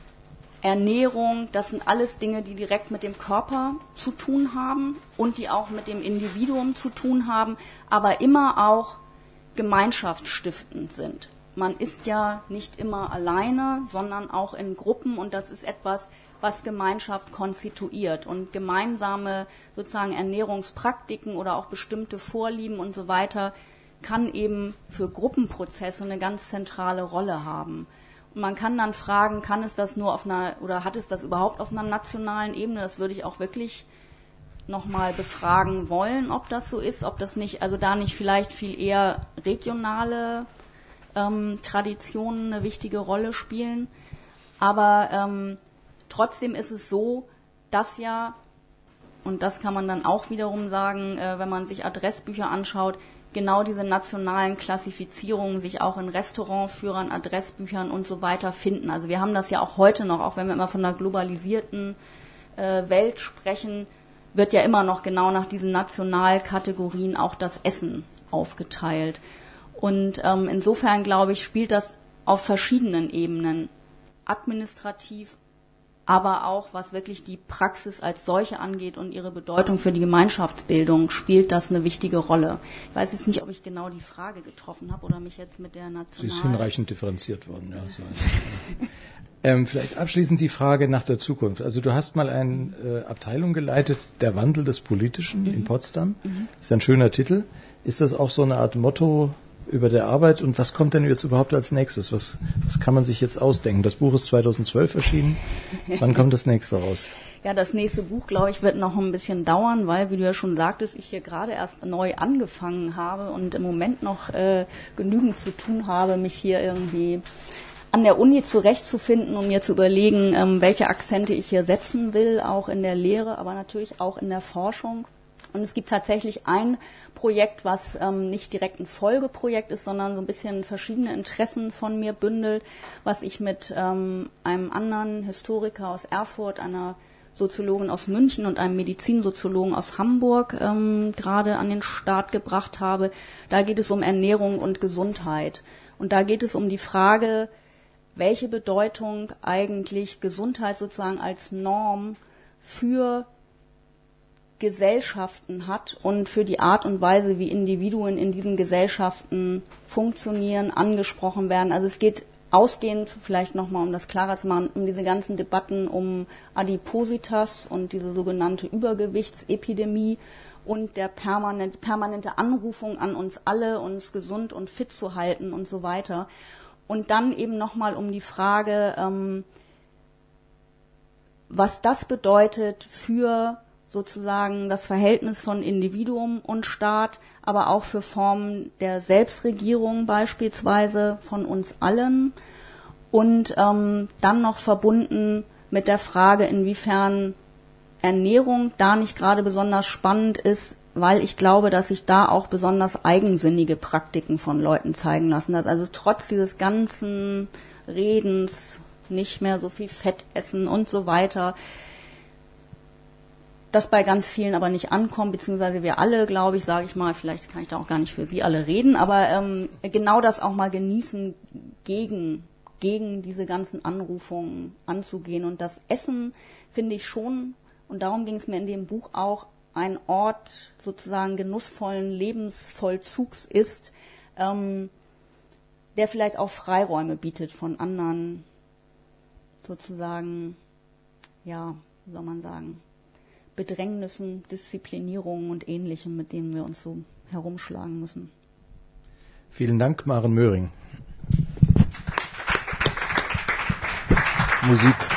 C: Ernährung, das sind alles Dinge, die direkt mit dem Körper zu tun haben und die auch mit dem Individuum zu tun haben, aber immer auch gemeinschaftsstiftend sind. Man ist ja nicht immer alleine, sondern auch in Gruppen und das ist etwas, was Gemeinschaft konstituiert. Und gemeinsame sozusagen Ernährungspraktiken oder auch bestimmte Vorlieben und so weiter kann eben für Gruppenprozesse eine ganz zentrale Rolle haben. Und man kann dann fragen, kann es das nur auf einer, oder hat es das überhaupt auf einer nationalen Ebene? Das würde ich auch wirklich nochmal befragen wollen, ob das so ist, ob das nicht, also da nicht vielleicht viel eher regionale ähm, Traditionen eine wichtige Rolle spielen. Aber ähm, trotzdem ist es so, dass ja, und das kann man dann auch wiederum sagen, äh, wenn man sich Adressbücher anschaut, genau diese nationalen Klassifizierungen sich auch in Restaurantführern, Adressbüchern und so weiter finden. Also wir haben das ja auch heute noch, auch wenn wir immer von einer globalisierten äh, Welt sprechen, wird ja immer noch genau nach diesen Nationalkategorien auch das Essen aufgeteilt. Und ähm, insofern, glaube ich, spielt das auf verschiedenen Ebenen, administrativ, aber auch, was wirklich die Praxis als solche angeht und ihre Bedeutung für die Gemeinschaftsbildung, spielt das eine wichtige Rolle. Ich weiß jetzt nicht, ob ich genau die Frage getroffen habe oder mich jetzt mit der National...
B: Sie ist hinreichend differenziert worden. Ja, so ähm, vielleicht abschließend die Frage nach der Zukunft. Also du hast mal eine äh, Abteilung geleitet, der Wandel des Politischen mhm. in Potsdam. Mhm. Das ist ein schöner Titel. Ist das auch so eine Art Motto über der Arbeit? Und was kommt denn jetzt überhaupt als nächstes? Was, was kann man sich jetzt ausdenken? Das Buch ist zweitausendzwölf erschienen. Wann kommt das nächste raus?
C: Ja, das nächste Buch, glaube ich, wird noch ein bisschen dauern, weil, wie du ja schon sagtest, ich hier gerade erst neu angefangen habe und im Moment noch äh, genügend zu tun habe, mich hier irgendwie an der Uni zurechtzufinden und mir zu überlegen, ähm, welche Akzente ich hier setzen will, auch in der Lehre, aber natürlich auch in der Forschung. Und es gibt tatsächlich ein Projekt, was ähm, nicht direkt ein Folgeprojekt ist, sondern so ein bisschen verschiedene Interessen von mir bündelt, was ich mit ähm, einem anderen Historiker aus Erfurt, einer Soziologin aus München und einem Medizinsoziologen aus Hamburg ähm, gerade an den Start gebracht habe. Da geht es um Ernährung und Gesundheit. Und da geht es um die Frage, welche Bedeutung eigentlich Gesundheit sozusagen als Norm für Gesellschaften hat und für die Art und Weise, wie Individuen in diesen Gesellschaften funktionieren, angesprochen werden. Also es geht ausgehend, vielleicht nochmal, um das klarer zu machen, um diese ganzen Debatten um Adipositas und diese sogenannte Übergewichtsepidemie und der permanent, permanente Anrufung an uns alle, uns gesund und fit zu halten und so weiter. Und dann eben nochmal um die Frage, ähm, was das bedeutet für sozusagen das Verhältnis von Individuum und Staat, aber auch für Formen der Selbstregierung beispielsweise von uns allen und ähm, dann noch verbunden mit der Frage, inwiefern Ernährung da nicht gerade besonders spannend ist, weil ich glaube, dass sich da auch besonders eigensinnige Praktiken von Leuten zeigen lassen. Dass also trotz dieses ganzen Redens, nicht mehr so viel Fett essen und so weiter, das bei ganz vielen aber nicht ankommt, beziehungsweise wir alle, glaube ich, sage ich mal, vielleicht kann ich da auch gar nicht für Sie alle reden, aber ähm, genau das auch mal genießen, gegen, gegen diese ganzen Anrufungen anzugehen. Und das Essen finde ich schon, und darum ging es mir in dem Buch auch, ein Ort sozusagen genussvollen Lebensvollzugs ist, ähm, der vielleicht auch Freiräume bietet von anderen sozusagen, ja, wie soll man sagen, Bedrängnissen, Disziplinierungen und Ähnlichem, mit denen wir uns so herumschlagen müssen.
B: Vielen Dank, Maren Möhring. Musik.